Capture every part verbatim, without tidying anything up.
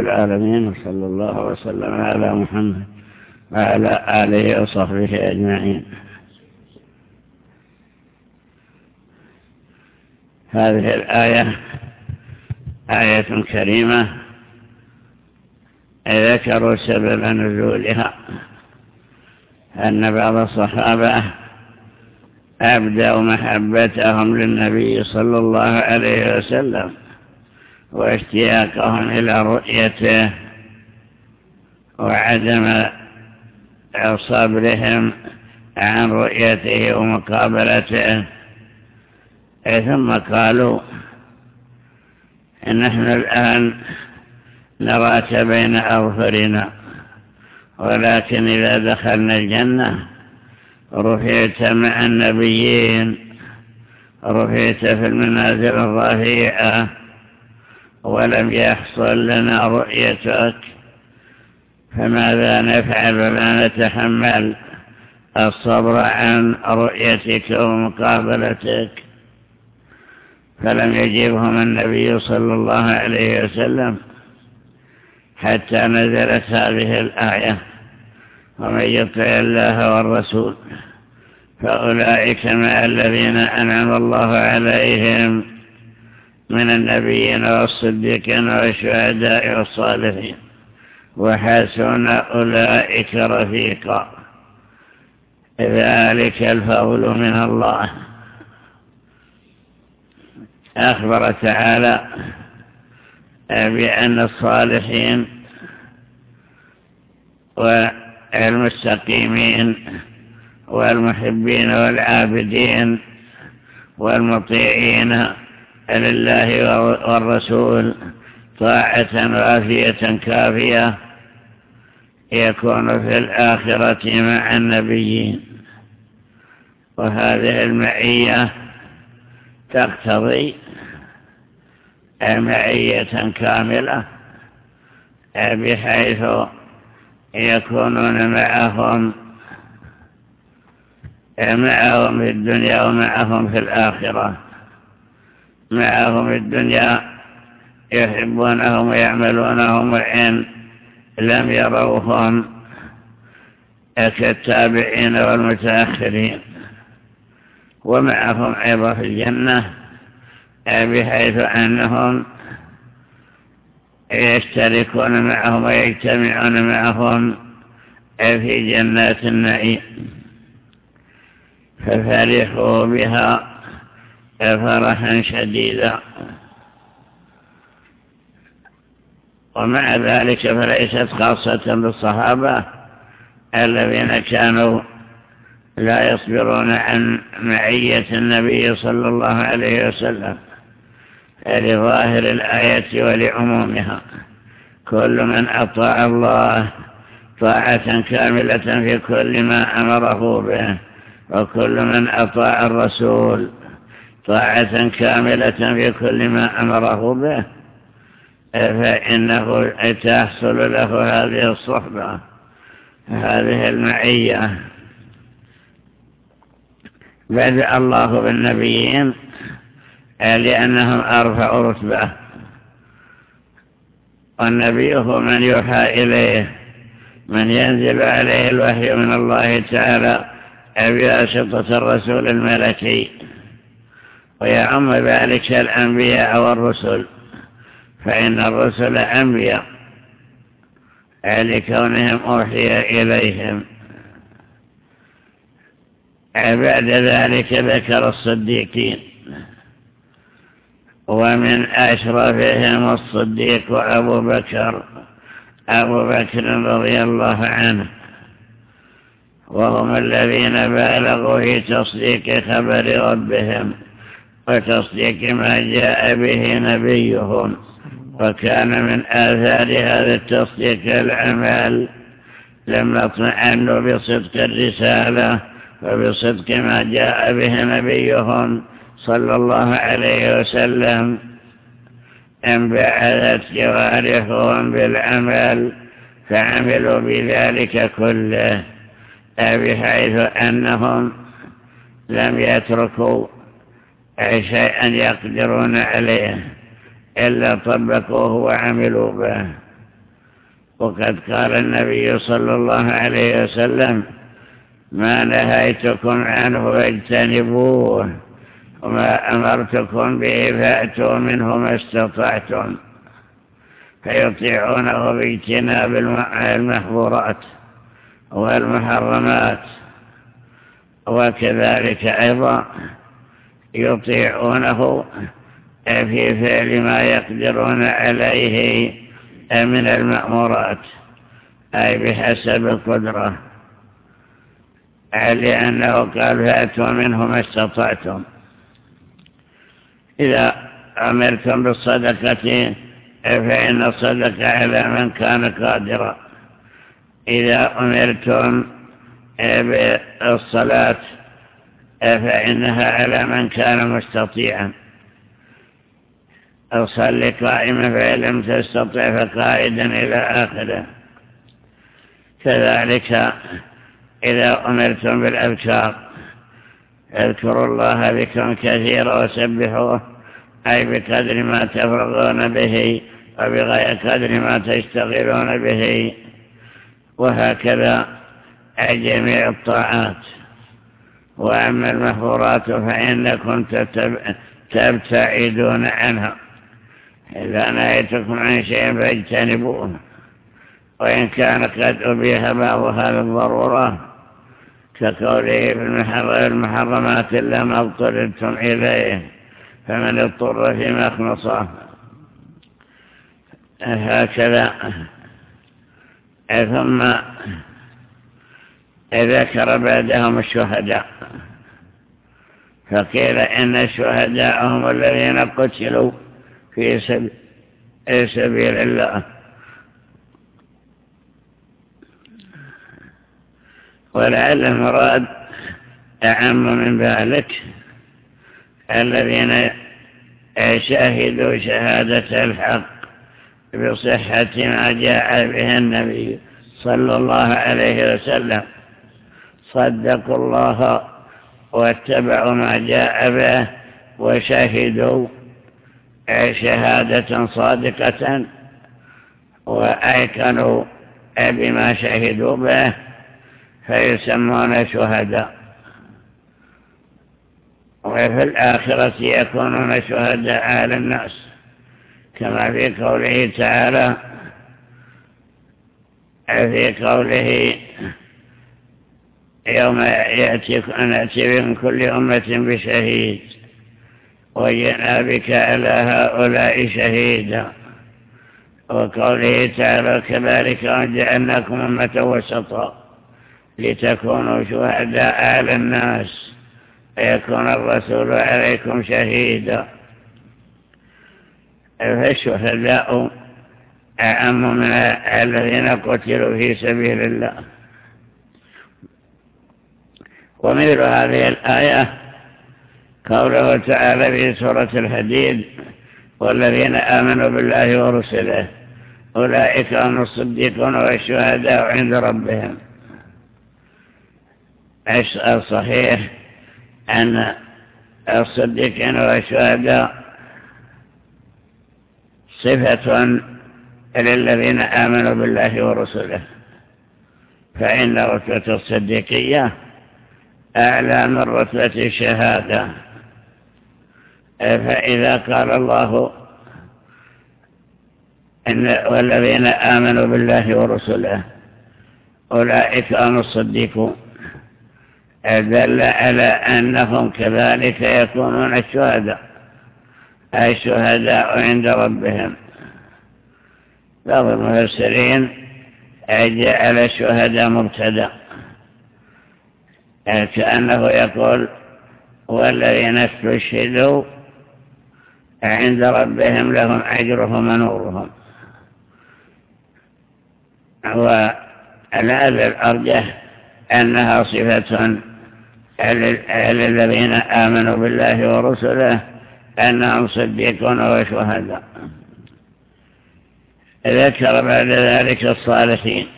العالمين، وصلى الله وسلم على محمد وعلى آله وصحبه أجمعين. هذه الآية آية كريمة ذكروا سبب نزولها أن بعض الصحابة أبدوا محبتهم للنبي صلى الله عليه وسلم واشتياقهم إلى رؤيته وعدم صبرهم عن رؤيته ومقابلته، ثم قالوا نحن الآن نراك بين أظهرنا، ولكن إذا دخلنا الجنة رفعت مع النبيين، رفعت في المنازل الرفيعة، ولم يحصل لنا رؤيتك، فماذا نفعل ولا نتحمل الصبر عن رؤيتك ومقابلتك؟ فلم يجيبهم النبي صلى الله عليه وسلم حتى نزلت هذه الآية: ومن يطع الله والرسول فأولئك مع الذين أنعم الله عليهم من النبيين والصديقين والشهداء والصالحين وحسن أولئك رفيقا، ذلك الفضل من الله. أخبر تعالى بأن الصالحين والمستقيمين والمحبين والعابدين والمطيعين لله والرسول طاعة وافية كافية يكون في الآخرة مع النبيين. وهذه المعية تقتضي معية كاملة، بحيث يكونون معهم معهم في الدنيا ومعهم في الآخرة. معهم في الدنيا يحبونهم ويعملونهم وإن لم يروهم كالتابعين والمتأخرين، ومعهم أيضا في الجنة بحيث أنهم يشتركون معهم ويجتمعون معهم في جنات النعيم، ففرحوا بها فرحا شديدا. ومع ذلك فليست خاصة بالصحابة الذين كانوا لا يصبرون عن معية النبي صلى الله عليه وسلم، لظاهر الآية ولعمومها: كل من أطاع الله طاعة كاملة في كل ما أمره به، وكل من أطاع الرسول طاعة كاملة في كل ما أمره به، فإنه تحصل له هذه الصحبة، هذه المعية. بدأ الله بالنبيين لأنهم أرفع رتبة، والنبي هو من يوحى إليه، من ينزل عليه الوحي من الله تعالى بواسطة الرسول الملكي، ويعم ذلك الأنبياء والرسل، فإن الرسل أنبياء لكونهم أوحي إليهم. بعد ذلك ذكر الصديقين، ومن أشرفهم الصديق أبو بكر أبو بكر رضي الله عنه، وهم الذين بالغوا في تصديق خبر ربهم وتصديق ما جاء به نبيهم، وكان من آثار هذا التصديق العمل لما اطمئنوا بصدق الرسالة وبصدق ما جاء به نبيهم صلى الله عليه وسلم، انبعثت جوارحهم بالعمل فعملوا بذلك كله، بحيث أنهم لم يتركوا شيئا يقدرون عليه إلا طبقوه وعملوا به. وقد قال النبي صلى الله عليه وسلم ما نهيتكم عنه فاجتنبوه وما أمرتكم به فأتوا منه ما استطعتم، فيطيعونه باجتناب المحظورات والمحرمات، وكذلك أيضا يطيعونه في فعل ما يقدرون عليه من المأمورات، أي بحسب القدرة، لأنه قال فأتوا منه ما استطعتم. إذا أمرتم بالصدقة فإن الصدقة على من كان قادرا، إذا أمرتم بالصلاة فإنها على من كان مستطيعا، أصلي قائما فإن لم تستطع فقائدا إلى آخره. كذلك إذا أمرتم بالأذكار اذكروا الله ذكرا كثيرا وسبحوه، أي بقدر ما تفرغون به وبقدر ما تشتغلون به، وهكذا جميع الطاعات. وأما المحظورات فإنكم تبتعدون عنها، إذا نهيتكم عن شيء فاجتنبوه، وإن كان قد أبيح بعض هذه الضرورة كقوله في المحرمات إلا ما اضطررتم إليه فمن اضطر في مخنصة. هكذا ثم ذكر بعدهم الشهداء، فقيل إن الشهداء هم الذين قتلوا في سبيل الله، ولعل المراد أعم من ذلك الذين شاهدوا شهادة الحق بصحة ما جاء به النبي صلى الله عليه وسلم، صدقوا الله واتبعوا ما جاء به وشهدوا شهادة صادقة وأيقنوا بما شهدوا به فيسمون شهداء. وفي الآخرة يكونون شهداء على الناس، كما في قوله تعالى في قوله يوم يأتيكم نأتي من كل أمة بشهيد وجئنا بك على هؤلاء شهيدا، وقوله تعالى كذلك وجعلناكم أمة وسطا لتكونوا شهداء على الناس ويكون الرسول عليكم شهيدا. فالشهداء أعم من الذين قتلوا في سبيل الله. ومثل هذه الآية قوله تعالى في سورة الحديد والذين آمنوا بالله ورسله أولئك هم الصديقون والشهداء عند ربهم. الصحيح أن الصديقين والشهداء صفة للذين آمنوا بالله ورسله، فإن رتبة الصديقية أعلى من رتبة الشهادة. فإذا قال الله إن والذين آمنوا بالله ورسله أولئك هم الصديقون، دل على أنهم كذلك يكونون الشهداء، أي الشهداء عند ربهم. بعض المفسرين جعل الشهداء مبتدأ، كأنه يقول والذين استشهدوا عند ربهم لهم أجرهم ونورهم. وهذا الأرجح أنها صفة للذين آمنوا بالله ورسله أنهم صديقون وشهداء. ذكر بعد ذلك الصالحين.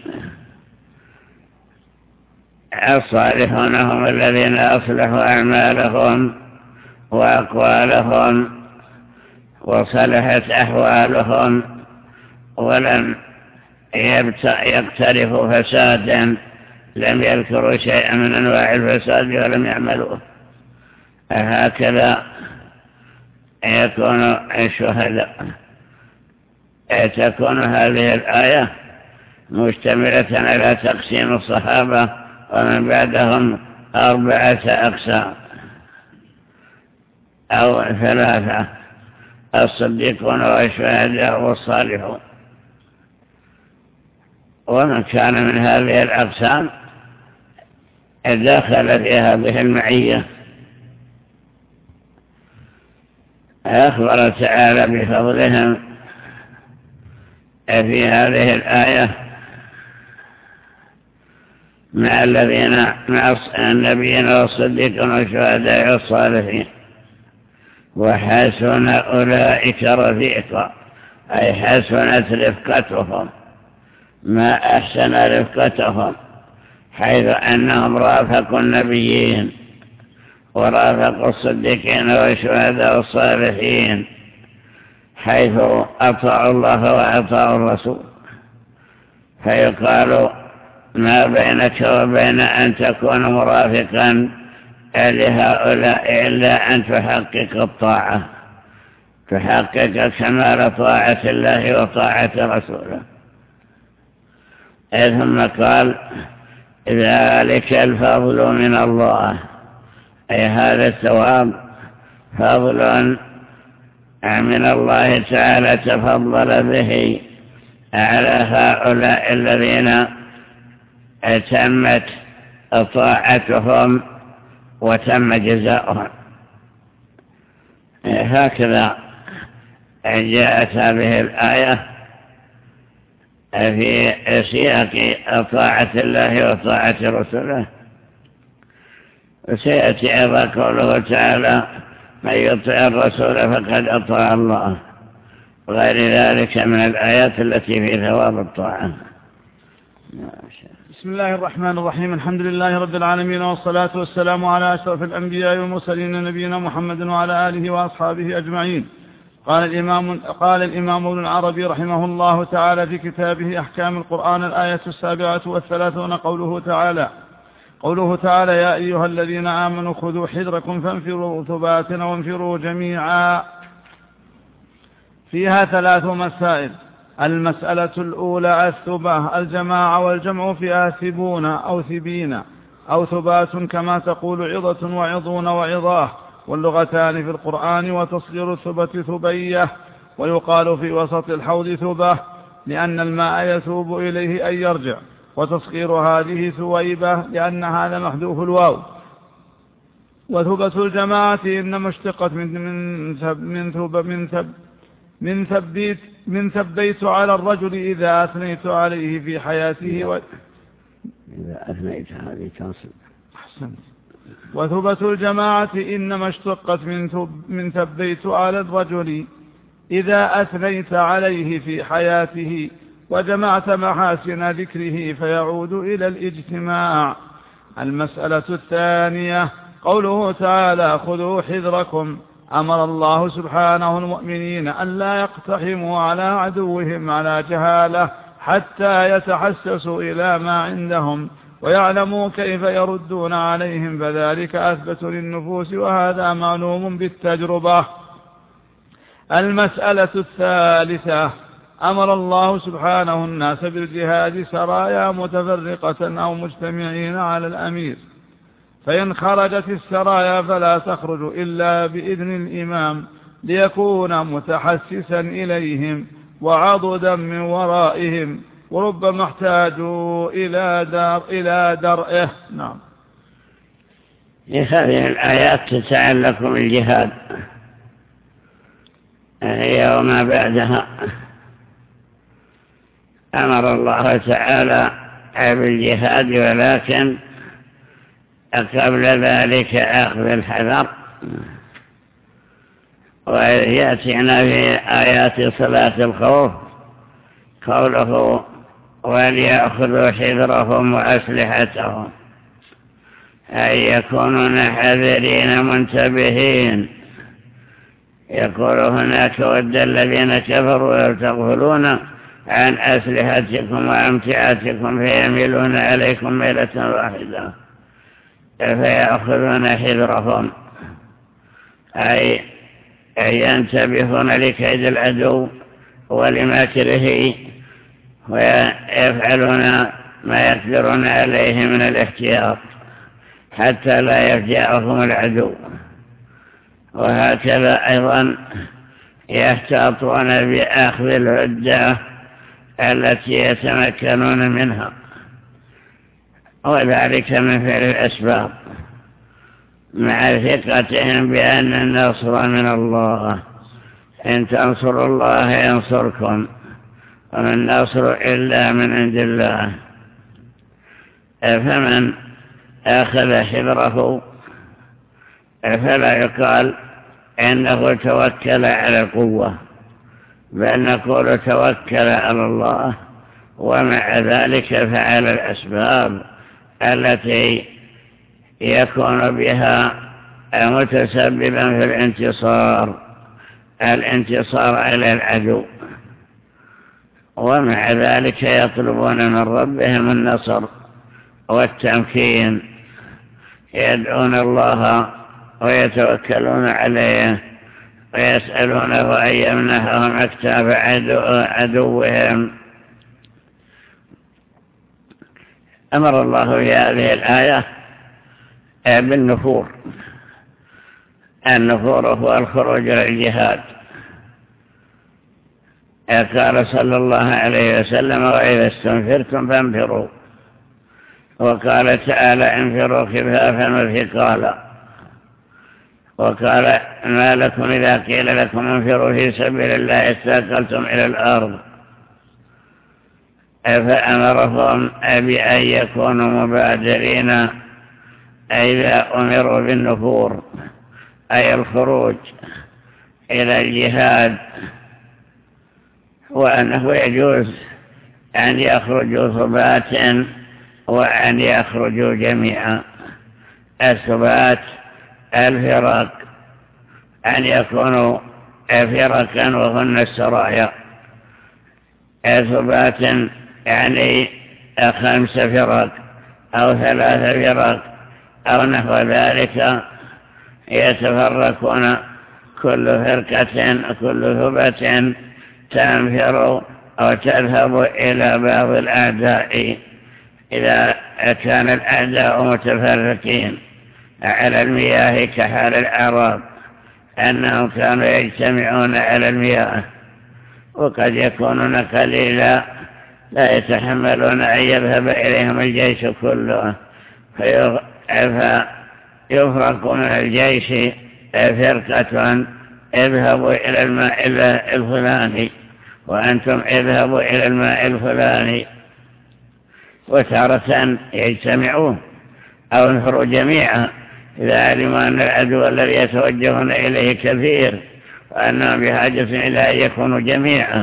الصالحون هم الذين أصلحوا أعمالهم وأقوالهم وصلحت أحوالهم ولم يقترف فسادا لم يذكروا شيئا من أنواع الفساد ولم يعملوه. هكذا يكون الشهداء. تكون هذه الآية مشتملة على تقسيم الصحابة ومن بعدهم أربعة أقسام أو ثلاثة: الصديقون والشهداء والصالحون. ومن كان من هذه الأقسام دخل في هذه المعية. أخبر تعالى بفضلهم في هذه الآية مع الذين مع النبيين والصديقين والشهداء والصالحين، وحسن أولئك رفيقا، أي حسنت رفقتهم، ما أحسن رفقتهم، حيث أنهم رافقوا النبيين ورافقوا الصديقين والشهداء والصالحين، حيث أطاعوا الله وأطاعوا الرسول. فيقال ما بينك وبين أن تكون مرافقا لهؤلاء إلا أن تحقق الطاعة، تحقق كمال طاعة الله وطاعة رسوله. ثم قال: ذلك الفضل من الله، أي هذا الثواب فضل من الله تعالى تفضل به على هؤلاء الذين تمت طاعتهم وتم جزاؤهم. هكذا جاءت هذه الآية في سياق طاعة الله وطاعة رسوله. وسيأتي أيضا قوله تعالى: من يطع الرسول فقد أطاع الله، وغير ذلك من الآيات التي في ثواب الطاعة. بسم الله الرحمن الرحيم. الحمد لله رب العالمين، والصلاة والسلام على أشرف الأنبياء والمرسلين نبينا محمد وعلى آله وأصحابه أجمعين. قال الإمام, قال الإمام ابن العربي رحمه الله تعالى في كتابه أحكام القرآن الآية السابعة والثلاثون قوله تعالى قوله تعالى: يا أيها الذين آمنوا خذوا حذركم فانفروا ثبات وانفروا جميعا. فيها ثلاث مسائل. المسألة الأولى الثبات، الجماعة والجمع فيها ثبون أو ثبين أو ثبات كما تقول عظة وعظون وعظاه، واللغتان في القرآن، وتصغير الثبة ثبية، ويقال في وسط الحوض ثبة لأن الماء يثوب إليه أي يرجع، وتصغير هذه ثويبة لأن هذا محذوف الواو. وثبة الجماعة إنما اشتقت من من ثب من ثب من ثب من ثبيت من ثبيت على الرجل إذا أثنيت عليه في حياته و... إذا أثنيت هذه تنصب. أحسنت. وثبة الجماعة إنما اشتقت من ثب من ثبيت على الرجل إذا أثنيت عليه في حياته وجمعت محاسن ذكره فيعود إلى الاجتماع. المسألة الثانية قوله تعالى: خذوا حذركم. أمر الله سبحانه المؤمنين أن لا يقتحموا على عدوهم على جهالة حتى يتحسسوا إلى ما عندهم ويعلموا كيف يردون عليهم، فذلك أثبت للنفوس، وهذا معلوم بالتجربة. المسألة الثالثة أمر الله سبحانه الناس بالجهاد سرايا متفرقة أو مجتمعين على الأمير، فإن خرجت السرايا فلا تخرج إلا بإذن الإمام ليكون متحسسا إليهم وعضدا من ورائهم، وربما احتاجوا إلى دار إلى درئه. نعم. هذه الآيات تتعلق بالجهاد هي وما بعدها. أمر الله تعالى بالجهاد، ولكن قبل ذلك أخذ الحذر. ويأتينا في آيات صلاة الخوف قوله: وليأخذوا حذرهم وأسلحتهم، أي يكونون حذرين منتبهين. يقول هناك: ود الذين كفروا لو تغفلون عن أسلحتكم وأمتعتكم فيميلون عليكم ميلة واحدة فيأخذون حذرهم، أي ينتبهون لكيد العدو ولمكره ويفعلون ما يقدرون عليه من الاحتياط حتى لا يفجأهم العدو. وهكذا أيضا يحتاطون بأخذ العدة التي يتمكنون منها، وذلك من فعل الأسباب مع ثقتهم بأن النصر من الله. إن تنصروا الله ينصركم وما النصر إلا من عند الله. فمن أخذ حذره فلا يقال إنه توكل على القوة، بل نقول توكل على الله، ومع ذلك فعل الأسباب التي يكون بها متسببا في الانتصار الانتصار على العدو، ومع ذلك يطلبون من ربهم النصر والتمكين، يدعون الله ويتوكلون عليه ويسألونه أن يمنحهم أكتاف عدو عدوهم. أمر الله في هذه الآية بالنفور. النفور هو الخروج للجهاد. قال صلى الله عليه وسلم: وإذا استنفرتم فانفروا. وقال تعالى: انفروا خفافا وثقالا. وقال: ما لكم إذا قيل لكم انفروا في سبيل الله استثقلتم إلى الأرض. فأمرهم بأن يكونوا مبادرين إذا أمروا بالنفور، أي الخروج إلى الجهاد، وأنه يجوز أن يخرجوا ثبات وأن يخرجوا جميعا. الثبات الفرق، أن يكونوا فرقا وهن السرايا. ثبات يعني خمس فرق أو ثلاث فرق أو نحو ذلك، يتفرقون كل فرقة كل ثبة تنفر أو تذهب إلى بعض الأعداء إذا كان الأعداء متفرقين على المياه، كحال الأعراب أنهم كانوا يجتمعون على المياه، وقد يكونون قليلا لا يتحملون أن يذهب إليهم الجيش كله، فيفرقون الجيش فرقة: اذهبوا إلى الماء الفلاني وأنتم اذهبوا إلى الماء الفلاني. وتارة يجتمعون أو انفروا جميعا إذا علموا أن العدو الذي يتوجهون إليه كثير وأنهم بحاجة إلى أن يكونوا جميعا.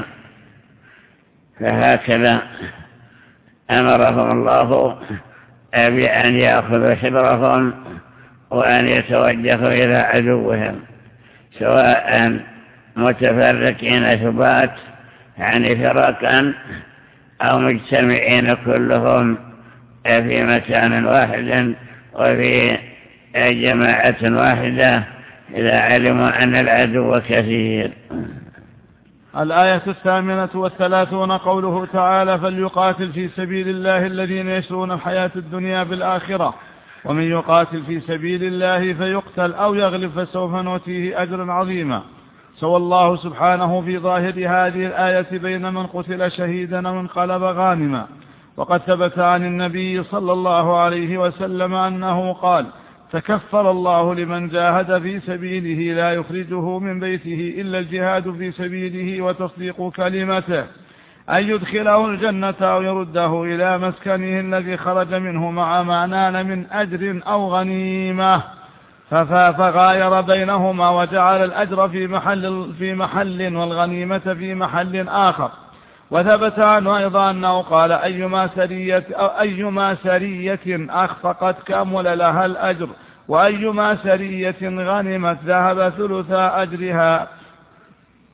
فهكذا أمرهم الله بأن يأخذوا حذرهم وأن يتوجهوا إلى عدوهم، سواء متفرقين ثبات يعني فرقا أو مجتمعين كلهم في مكان واحد وفي جماعة واحدة إذا علموا أن العدو كثير. الآية الثامنة والثلاثون قوله تعالى: فليقاتل في سبيل الله الذين يشرون الحياة الدنيا بالآخرة ومن يقاتل في سبيل الله فيقتل أو يغلب فسوف نؤتيه أجرا عظيما. سوى الله سبحانه في ظاهر هذه الآية بين من قتل شهيدا وانقلب غانما. وقد ثبت عن النبي صلى الله عليه وسلم أنه قال: تكفل الله لمن جاهد في سبيله لا يخرجه من بيته إلا الجهاد في سبيله وتصديق كلمته، أن يدخله الجنة أو يرده إلى مسكنه الذي خرج منه مع ما نال من أجر أو غنيمة. فغاير بينهما وجعل الأجر في محل, في محل والغنيمة في محل آخر. وثبت عنه أيضا أنه قال: أيما سرية, أو أيما سرية أخفقت كامل لها الأجر، وأيما سرية غنمت ذهب ثلث أجرها.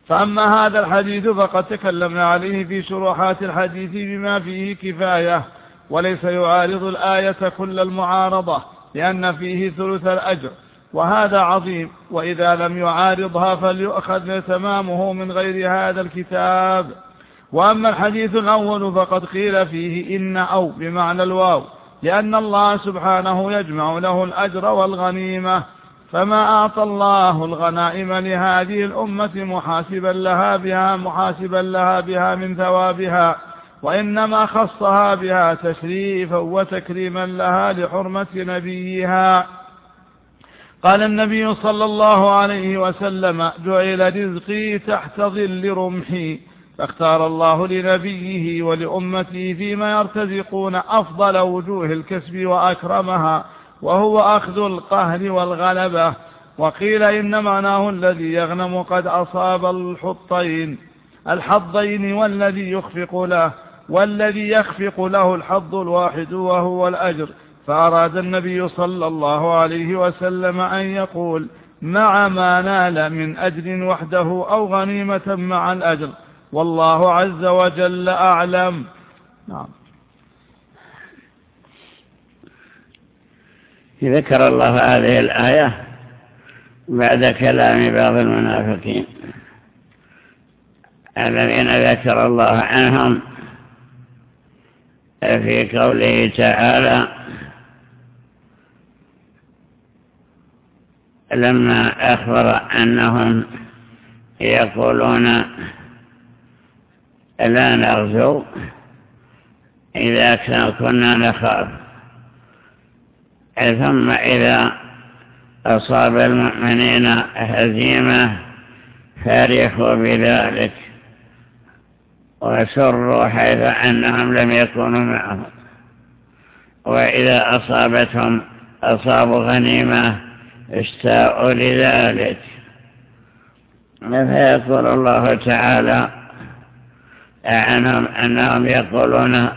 فأما هذا الحديث فقد تكلمنا عليه في شروحات الحديث بما فيه كفاية، وليس يعارض الآية كل المعارضة، لأن فيه ثلث الأجر، وهذا عظيم. وإذا لم يعارضها فليؤخذ تمامه من غير هذا الكتاب. وأما الحديث الأول فقد قيل فيه إن أو بمعنى الواو، لأن الله سبحانه يجمع له الأجر والغنيمة، فما أعطى الله الغنائم لهذه الأمة محاسبا لها بها محاسبا لها بها من ثوابها، وإنما خصها بها تشريفا وتكريما لها لحرمة نبيها. قال النبي صلى الله عليه وسلم: جعل رزقي تحت ظل رمحي. فاختار الله لنبيه ولأمته فيما يرتزقون أفضل وجوه الكسب وأكرمها، وهو أخذ القهر والغلبة. وقيل إن معناه الذي يغنم قد أصاب الحطين الحظين والذي يخفق له والذي يخفق له الحظ الواحد وهو الأجر. فأراد النبي صلى الله عليه وسلم أن يقول مع ما نال من أجر وحده أو غنيمة مع الأجر، والله عز وجل أعلم. نعم. ذكر الله هذه الآية بعد كلام بعض المنافقين الذين ذكر الله عنهم في قوله تعالى: لما أخبر أنهم يقولون لا نغزو إذا كنا نخاف، ثم إذا أصاب المؤمنين هزيمة فرحوا بذلك وسروا حيث أنهم لم يكونوا معهم، وإذا أصابتهم أصابوا غنيمة اشتاءوا لذلك. فيقول الله تعالى عنهم أنهم يقولون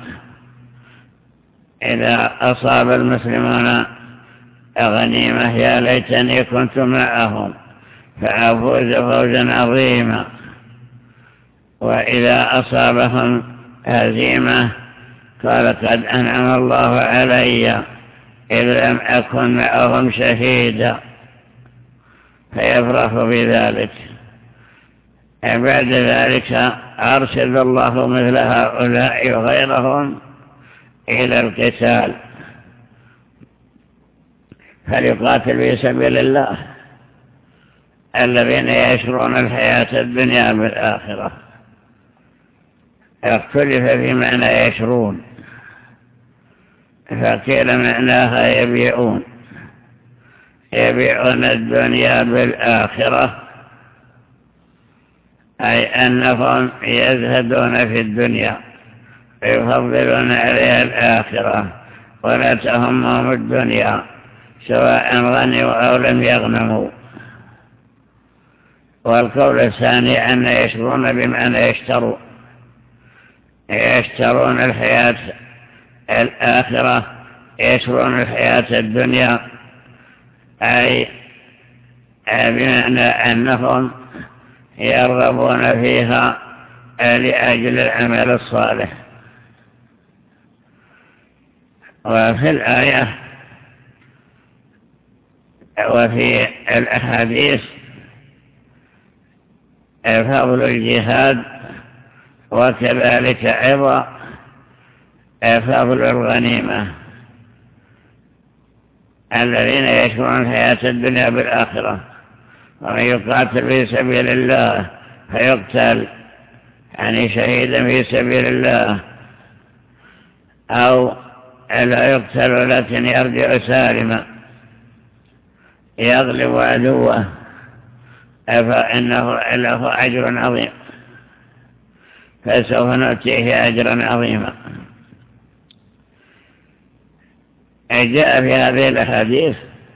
إذا أصاب المسلمون غنيمة يا ليتني كنت معهم فأفوز فوزا عظيما، وإذا أصابهم هزيمة قال قد أنعم الله علي إذ لم أكن معهم شهيدا، فيفرح بذلك. بعد ذلك أرشد الله مثل هؤلاء وغيرهم إلى القتال، فليقاتل في سبيل الله الذين يشرون الحياة الدنيا بالآخرة. اختلف في معنى يشرون، فقيل معناها يبيعون يبيعون الدنيا بالآخرة، أي أنهم يزهدون في الدنيا ويفضلون عليها الآخرة ولا تهمهم الدنيا سواء غنوا أو لم يغنموا. والقول الثاني أن يشرون بمعنى يشتروا يشترون الحياة الآخرة يشرون الحياة الدنيا، أي بمعنى أنهم يرغبون فيها لأجل العمل الصالح. وفي الآية وفي الأحاديث فضل الجهاد، وكذلك أيضا فضل الغنيمة. الذين يشرون الحياة الدنيا بالآخرة، ومن يقاتل في سبيل الله فيقتل يعني شهيدا في سبيل الله، أو لا يقتل لكن يرجع سالما يغلب عدوه، فإنه له أجر عظيم، فسوف نؤتيه أجرا عظيما. جاء في هذه الأحاديث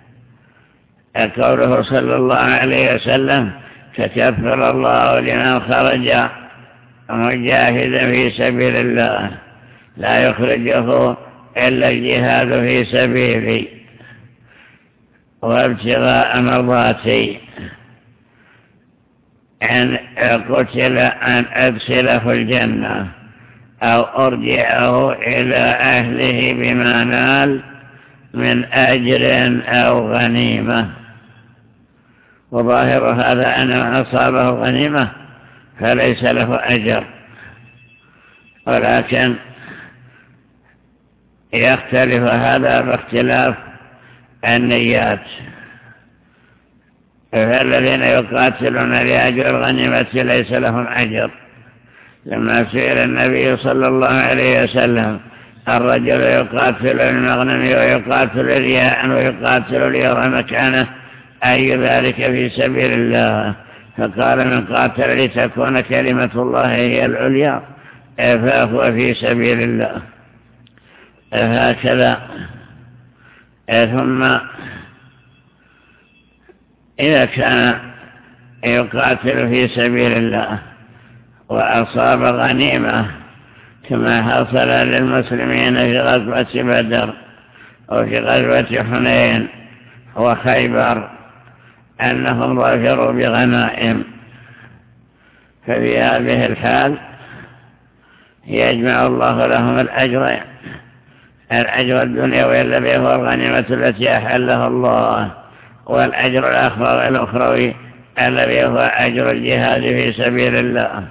قوله صلى الله عليه وسلم: تكفل الله لمن خرج مجاهدا في سبيل الله لا يخرجه إلا الجهاد في سبيلي وابتغاء مرضاتي. أن قتل أن أدخله الجنة أو أرجعه إلى أهله بما نال من أجر أو غنيمة. وظاهر هذا أن من أصابه غنيمة فليس له أجر، ولكن يختلف هذا باختلاف النيات. فالذين يقاتلون لأجل الغنيمة ليس لهم أجر. لما سئل النبي صلى الله عليه وسلم الرجل يقاتل المغنم ويقاتل رياء ويقاتل ليرى مكانه أي ذلك في سبيل الله؟ فقال من قاتل لتكون كلمة الله هي العليا فهو في سبيل الله. هكذا. ثم إذا كان يقاتل في سبيل الله وأصاب غنيمة كما حصل للمسلمين في غزوة بدر وفي غزوة حنين وخيبر أنهم ظفروا بغنائم، ففي هذه الحال يجمع الله لهم الأجر الأجر الدنيوي الذي هو الغنيمة التي أحلها الله، والأجر الأخروي الذي هو أجر الجهاد في سبيل الله.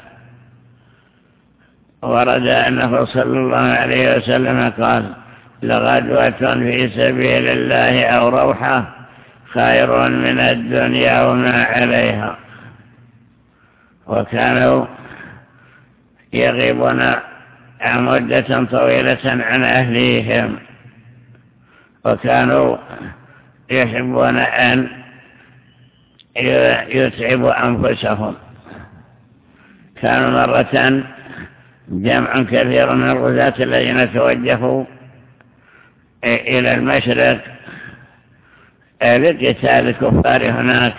ورد أنه صلى الله عليه وسلم قال لغدوة في سبيل الله أو روحة خير من الدنيا وما عليها. وكانوا يغيبون مدة طويلة عن أهليهم، وكانوا يحبون أن يتعبوا أنفسهم. كانوا مرة جمع كثير من الغزاة الذين توجهوا إلى المشرق لقتال الكفار هناك،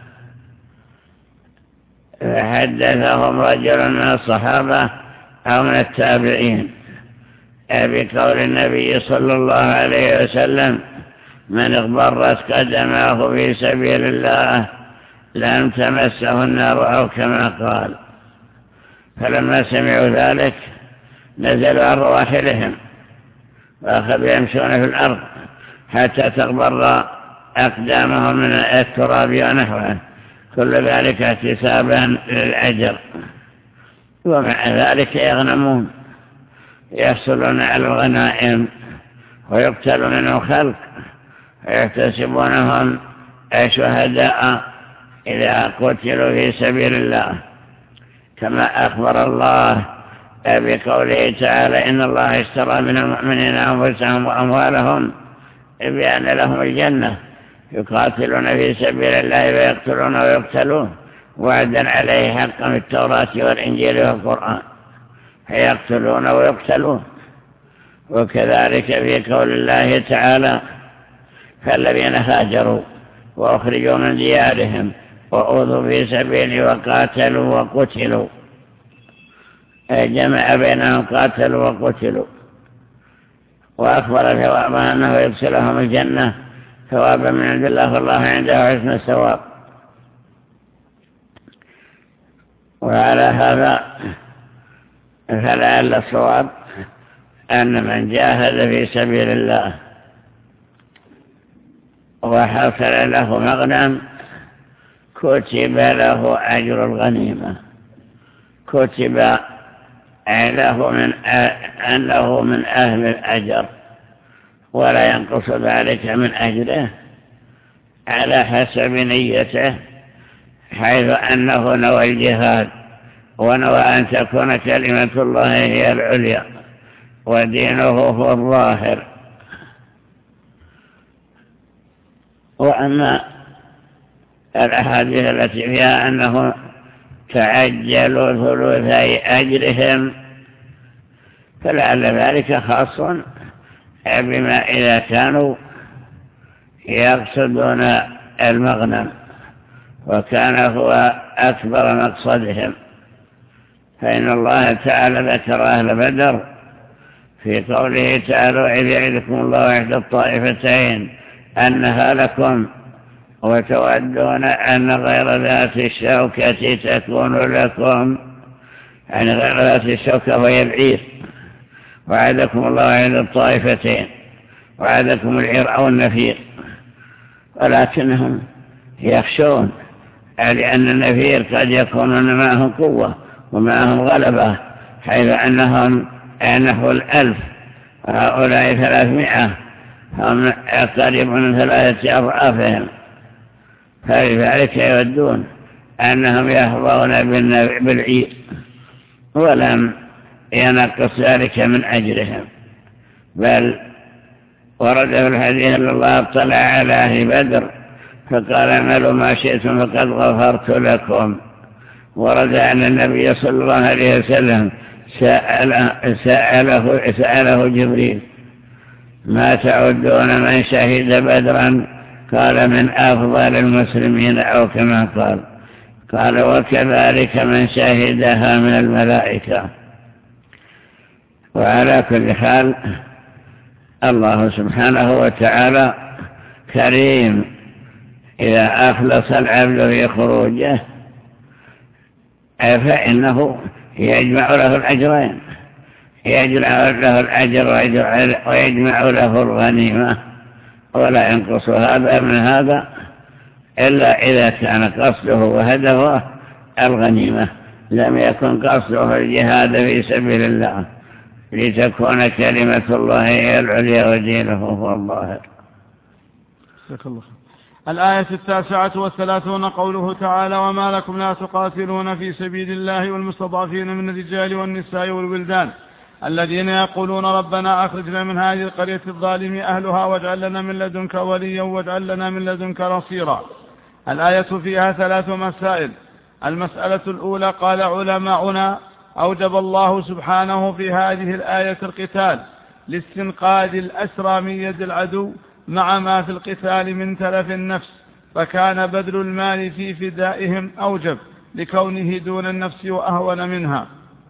فحدثهم رجل من الصحابة أو من التابعين بقول النبي صلى الله عليه وسلم من اغبرت قدماه في سبيل الله لم تمسه النار أو كما قال. فلما سمعوا ذلك نزلوا عن رواحلهم وأخذوا يمشون في الأرض حتى تغبر أقدامهم من التراب ونحوه، كل ذلك احتسابا للأجر. ومع ذلك يغنمون، يحصلون على الغنائم ويقتل منهم خلق ويحتسبونهم شهداء إذا قتلوا في سبيل الله، كما أخبر الله بقوله تعالى إن الله اشترى من المؤمنين أنفسهم وأموالهم بأن لهم الجنة يقاتلون في سبيل الله ويقتلون ويقتلون وعدا عليه حقا في التوراة والإنجيل والقرآن، فيقتلون ويقتلون. وكذلك في قول الله تعالى فالذين هاجروا وأخرجوا من ديارهم وأوذوا في سبيلي وقاتلوا وقتلوا، جمع بينهم قاتلوا وقتلوا. وأخبر ثوابا أنه يدخلهم الجنة ثوابا من عند الله والله عنده حسن الثواب. وعلى هذا فلعل الصواب أن من جاهد في سبيل الله وحصل له مغنم كتب له أجر الغنيمة، كتب له من أنه من أهل الأجر، ولا ينقص ذلك من أجره على حسب نيته، حيث أنه نوى الجهاد ونوى أن تكون كلمة الله هي العليا ودينه هو الظاهر. وأما الأحاديث التي فيها أنه تعجلوا ثلثي أجرهم فلعل ذلك خاص بما إذا كانوا يقصدون المغنم وكان هو أكبر مقصدهم. فإن الله تعالى ذكر أهل بدر في قوله تعالى إذ يعدكم الله إحدى الطائفتين أنها لكم وتودون أن غير ذات الشوكة تكون لكم، يعني غير ذات الشوكة وهي العير، وعدكم الله عند الطائفتين، وعدكم العير أو النفير، ولكنهم يخشون لأن النفير قد يكونون معهم قوة ومعهم غلبة، حيث أنهم نحو الألف، هؤلاء ثلاثمائة، هم قريب من ثلاثة أضعافهم، فلذلك يودون أنهم يحظون بالعير، ولم ينقص ذلك من أجرهم، بل ورد في الحديث أن الله اطلع على أهل بدر فقال اعملوا ما شئتم فقد غفرت لكم. ورد أن النبي صلى الله عليه وسلم سأله, سأله, سأله جبريل ما تعدون من شهد بدرا؟ قال من أفضل المسلمين أو كما قال. قال وكذلك من شهدها من الملائكة. وعلى كل حال الله سبحانه وتعالى كريم إذا أخلص العبد في خروجه فإنه يجمع له الأجرين، يجمع له الأجر ويجمع له الغنيمة، ولا ينقص هذا من هذا إلا إذا كان قصده وهدفه الغنيمة، لم يكن قصده الجهاد في سبيل الله لتكون كلمة الله هي العليا ودينه هو الظاهر. الآية التاسعة والثلاثون قوله تعالى وما لكم لا تقاتلون في سبيل الله والمستضعفين من الرجال والنساء والولدان الذين يقولون ربنا أخرجنا من هذه القرية الظالم أهلها واجعل لنا من لدنك وليا واجعل لنا من لدنك نصيرا. الآية فيها ثلاث مسائل. المسألة الأولى قال علماؤنا أوجب الله سبحانه في هذه الآية القتال لاستنقاذ الأسرى من يد العدو مع ما في القتال من تلف النفس، فكان بذل المال في فدائهم أوجب لكونه دون النفس وأهون منها.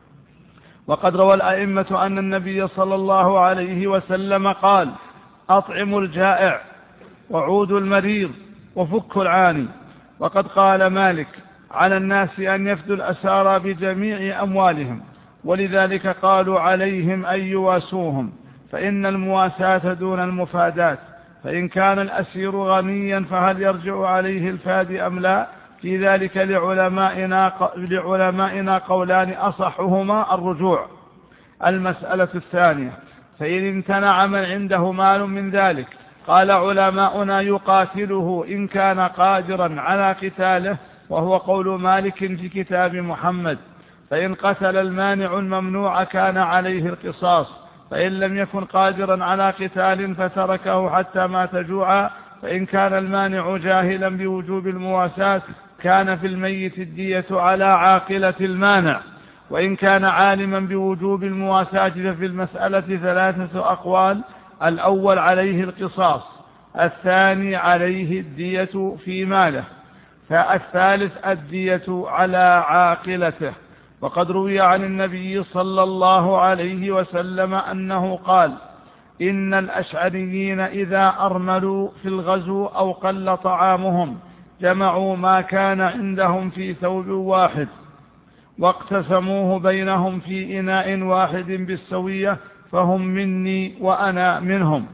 وقد روى الأئمة أن النبي صلى الله عليه وسلم قال أطعموا الجائع وعودوا المريض وفكوا العاني. وقد قال مالك على الناس أن يفدوا الأسارى بجميع أموالهم، ولذلك قالوا عليهم أن يواسوهم، فإن المواساة دون المفادات. فإن كان الأسير غنيا فهل يرجع عليه الفادي أم لا؟ في ذلك لعلمائنا, لعلمائنا قولان أصحهما الرجوع. المسألة الثانية فإن امتنع من عنده مال من ذلك قال علماؤنا يقاتله إن كان قادرا على قتاله، وهو قول مالك في كتاب محمد. فإن قتل المانع الممنوع كان عليه القصاص، فإن لم يكن قادرا على قتال فتركه حتى مات جوعا. فإن كان المانع جاهلا بوجوب المواساة كان في الميت الدية على عاقلة المانع. وإن كان عالما بوجوب المواساة ففي المسألة ثلاثة أقوال: الأول عليه القصاص، الثاني عليه الدية في ماله، فالثالث الدية على عاقلته. وقد روي عن النبي صلى الله عليه وسلم أنه قال إن الأشعريين إذا أرملوا في الغزو أو قل طعامهم جمعوا ما كان عندهم في ثوب واحد واقتسموه بينهم في إناء واحد بالسوية، فهم مني وأنا منهم.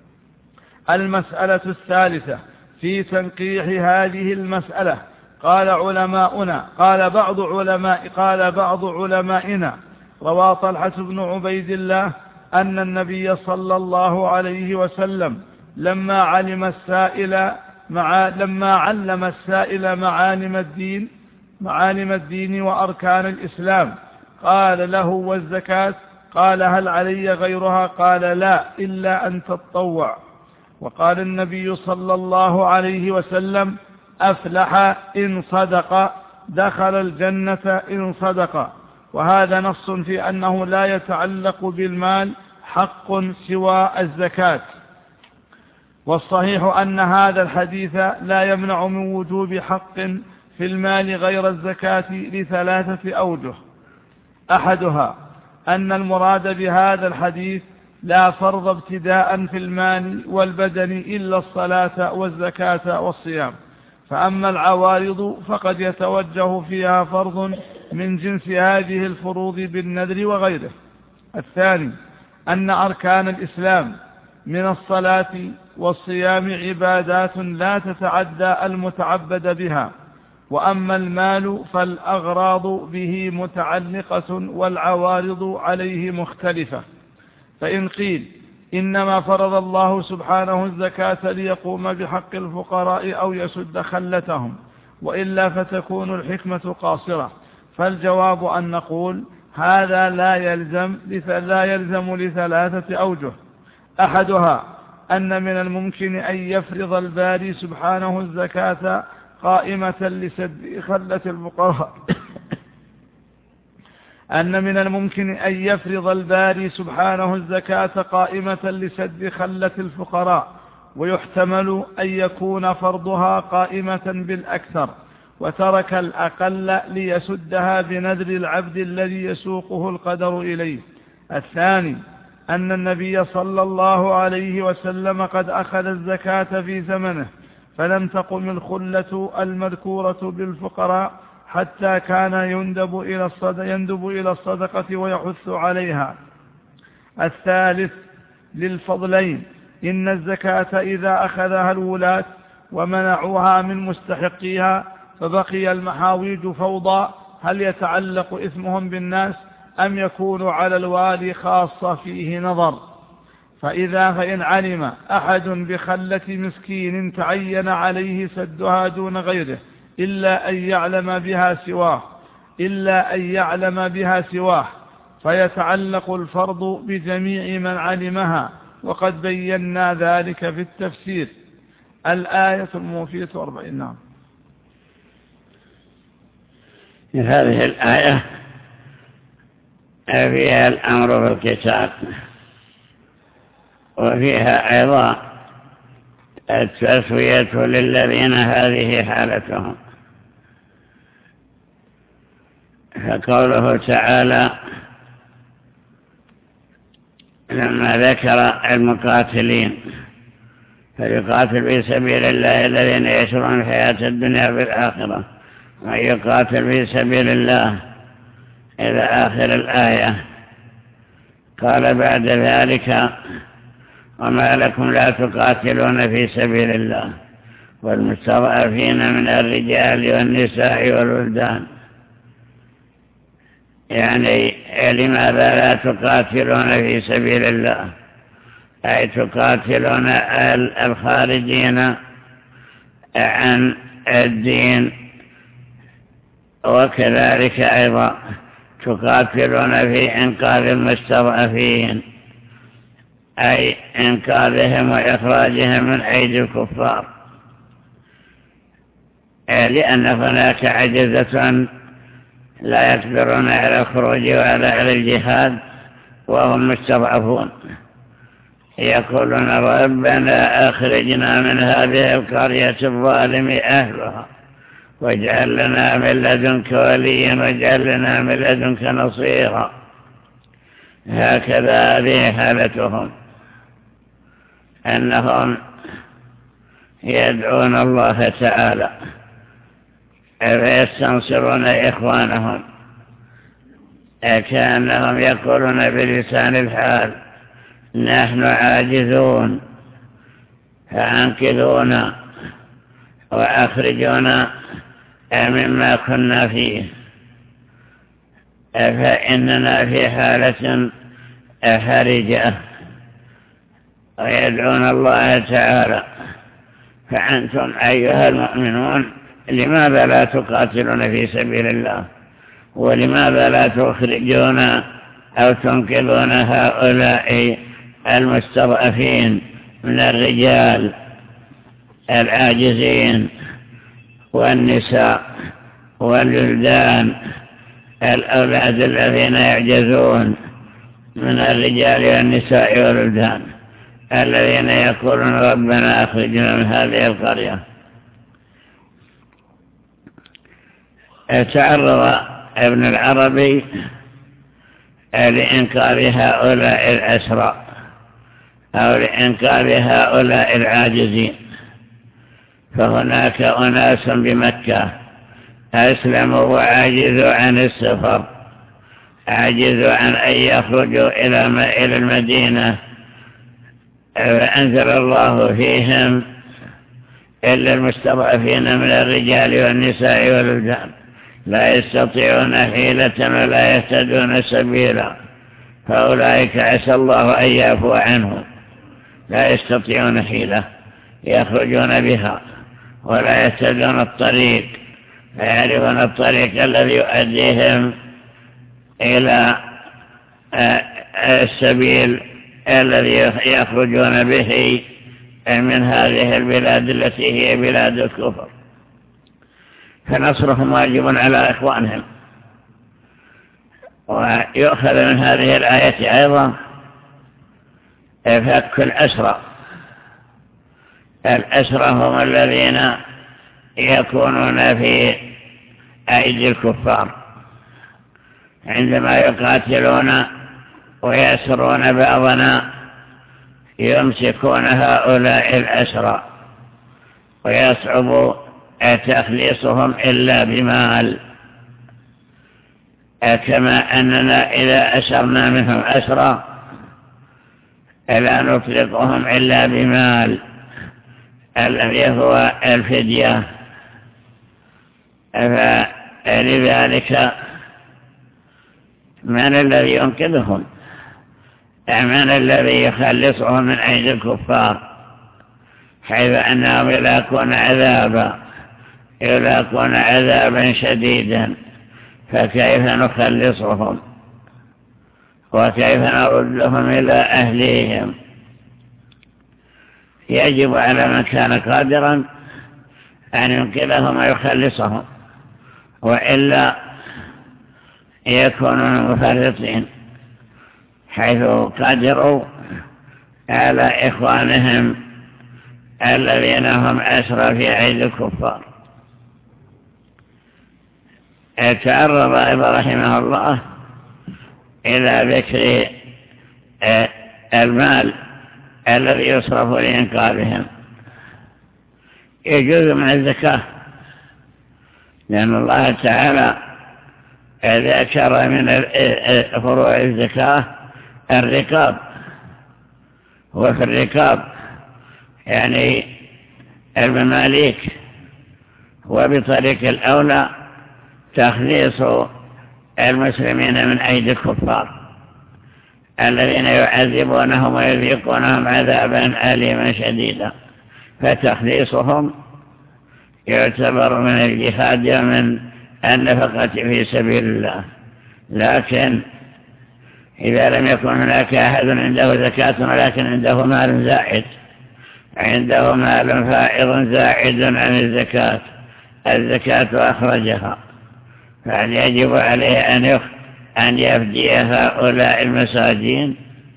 المسألة الثالثة في تنقيح هذه المسألة قال علماؤنا قال بعض علماء قال بعض علمائنا روى طلحة بن عبيد الله أن النبي صلى الله عليه وسلم لما علم السائل مع لما علم السائل معالم الدين معالم الدين وأركان الإسلام قال له والزكاة؟ قال هل علي غيرها؟ قال لا إلا أن تتطوع. وقال النبي صلى الله عليه وسلم أفلح إن صدق، دخل الجنة إن صدق. وهذا نص في أنه لا يتعلق بالمال حق سوى الزكاة. والصحيح أن هذا الحديث لا يمنع من وجوب حق في المال غير الزكاة لثلاثة أوجه. أحدها أن المراد بهذا الحديث لا فرض ابتداء في المال والبدن إلا الصلاة والزكاة والصيام، فأما العوارض فقد يتوجه فيها فرض من جنس هذه الفروض بالنذر وغيره. الثاني أن أركان الإسلام من الصلاة والصيام عبادات لا تتعدى المتعبد بها، وأما المال فالأغراض به متعلقة والعوارض عليه مختلفة. فإن قيل إنما فرض الله سبحانه الزكاة ليقوم بحق الفقراء أو يسد خلتهم وإلا فتكون الحكمة قاصرة، فالجواب أن نقول هذا لا يلزم لا يلزم لثلاثة أوجه. أحدها أن من الممكن أن يفرض الباري سبحانه الزكاة قائمة لسد خلة الفقراء أن من الممكن أن يفرض الباري سبحانه الزكاة قائمة لسد خلة الفقراء، ويحتمل أن يكون فرضها قائمة بالأكثر وترك الأقل ليسدها بنذر العبد الذي يسوقه القدر إليه. الثاني أن النبي صلى الله عليه وسلم قد أخذ الزكاة في زمنه، فلم تقم الخلة المذكورة بالفقراء حتى كان يندب إلى الصدقة, يندب إلى الصدقة ويحث عليها. الثالث للفضلين، إن الزكاة إذا أخذها الولاة ومنعوها من مستحقيها فبقي المحاويج فوضى، هل يتعلق إثمهم بالناس أم يكون على الوالي خاصة فيه نظر؟ فإذا فإن علم أحد بخلة مسكين تعين عليه سدها دون غيره إلا أن يعلم بها سواه إلا أن يعلم بها سواه فيتعلق الفرض بجميع من علمها، وقد بينا ذلك في التفسير. الآية الموفية أربعين. نعم. هذه الآية فيها الأمر بالقتال، وفيها أيضا التسوية للذين هذه حالتهم. فقوله تعالى لما ذكر المقاتلين فيقاتل في سبيل الله الذين يشرون الحياة الدنيا بالآخرة، ويقاتل في سبيل الله إلى آخر الآية. قال بعد ذلك وما لكم لا تقاتلون في سبيل الله والمستضعفين من الرجال والنساء والولدان، يعني لماذا لا تقاتلون في سبيل الله؟ أي تقاتلون الخارجين عن الدين، وكذلك أيضا تقاتلون في إنقاذ المستضعفين، أي إنقاذهم وإخراجهم من أيدي الكفار، لأن هناك عجزة لا يقدرون على الخروج ولا على الجهاد وهم مستضعفون، يقولون ربنا أخرجنا من هذه القرية الظالم أهلها واجعل لنا من لدنك وليا واجعل لنا من لدنك نصيرا. هكذا هذه حالتهم، أنهم يدعون الله تعالى فيستنصرون إخوانهم، كأنهم يقولون بلسان الحال نحن عاجزون فأنقذونا وأخرجونا مما كنا فيه، فإننا في حالة حرجة، ويدعون الله تعالى فأنتم أيها المؤمنون لماذا لا تقاتلون في سبيل الله؟ ولماذا لا تخرجون أو تنقذون هؤلاء المستضعفين من الرجال العاجزين والنساء والولدان، الأولاد الذين يعجزون من الرجال والنساء والولدان الذين يقولون ربنا أخرجنا من هذه القرية. تعرض ابن العربي لإنقاذ هؤلاء الأسرى، أو لإنقاذ هؤلاء العاجزين، فهناك أناس بمكة أسلموا وعجزوا عن السفر، عجزوا عن أن يخرجوا إلى المدينة، فأنزل الله فيهم إلا المستضعفين من الرجال والنساء والولدان لا يستطيعون حيلة ولا يهتدون سبيلا، فأولئك عسى الله أن يعفو عنهم، لا يستطيعون حيلة يخرجون بها ولا يهتدون الطريق، فيعرفون الطريق الذي يؤديهم إلى السبيل الذي يخرجون به من هذه البلاد التي هي بلاد الكفر، فنصرهم واجب على إخوانهم. ويؤخذ من هذه الآية أيضا فك الأسرى. الأسرى هم الذين يكونون في أيدي الكفار عندما يقاتلون ويأسرون بعضنا، يمسكون هؤلاء الأسرى ويصعب تخليصهم إلا بمال، كما أننا إذا أسرنا منهم أسرى لا نطلقهم إلا بمال الذي هو الفدية. فلذلك من الذي ينقذهم؟ من الذي يخلصهم من أيدي الكفار، حيث أنهم يلاقون عذابا يلاقون عذابا شديدا، فكيف نخلصهم وكيف نردهم إلى أهليهم؟ يجب على من كان قادرا أن ينقذهم ويخلصهم، وإلا يكونون مفرطين حيث قدروا على إخوانهم الذين هم أسرى في أيدي الكفار. تعرض أيضا رحمه الله إلى ذكر المال الذي يصرف لإنقاذهم. يجوز من الزكاة، لأن الله تعالى ذكر من فروع الزكاة الرقاب، وفي الرقاب يعني المماليك، وبطريق الأولى تخليص المسلمين من أيدي الكفار الذين يعذبونهم ويذيقونهم عذابا أليما شديدا، فتخليصهم يعتبر من الجهاد ومن النفقة في سبيل الله. لكن إذا لم يكن هناك أحد عنده زكاة ولكن عنده مال زائد، عنده مال فائض زائد عن الزكاة، الزكاة أخرجها، فهل يجب عليه أن أن يفدي هؤلاء المساجين؟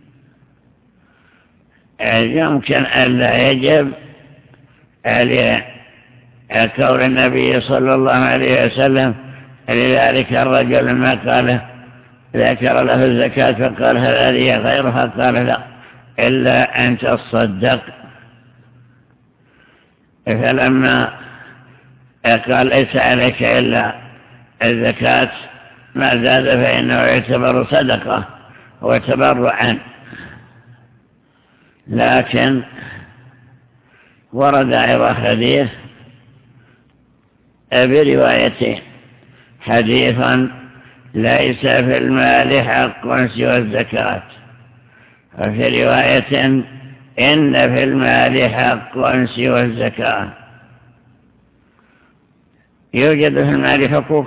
يمكن أن لا يجب كون النبي صلى الله عليه وسلم لذلك الرجل ما قال ذكر له الزكاة فقال هل هذه غيرها؟ قال لا، إلا أن تصدق. فلما قال ليس عليك إلا الزكاة ما زاد فإنه يعتبر صدقة وتبرعا. لكن ورد أيضا حديث بروايتين، حديثا ليس في المال حق سوى الزكاة، وفي رواية إن في المال حق سوى الزكاة. يوجد في المال حقوق،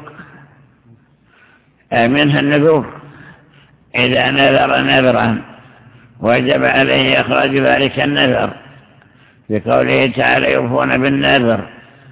منها النذور، إذا نذر نذرا وجب عليه إخراج ذلك النذر، بقوله تعالى يوفون بالنذر،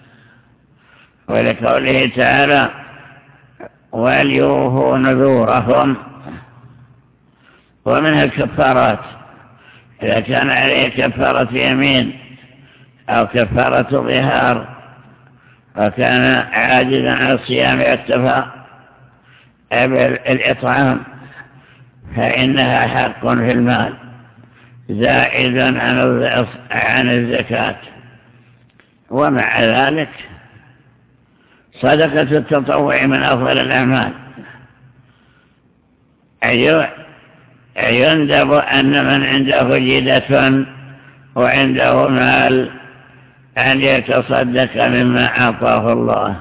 ولقوله تعالى وليوفوا نذورهم. ومنها الكفارات، إذا كان عليه كفارة يمين أو كفارة ظهار وكان عاجزا عن الصيام يكتفى بالإطعام، فإنها حق في المال زائد عن الزكاة. ومع ذلك صدقة التطوع من أفضل الأعمال. يندب أن من عنده جيدة وعنده مال أن يتصدق مما أعطاه الله،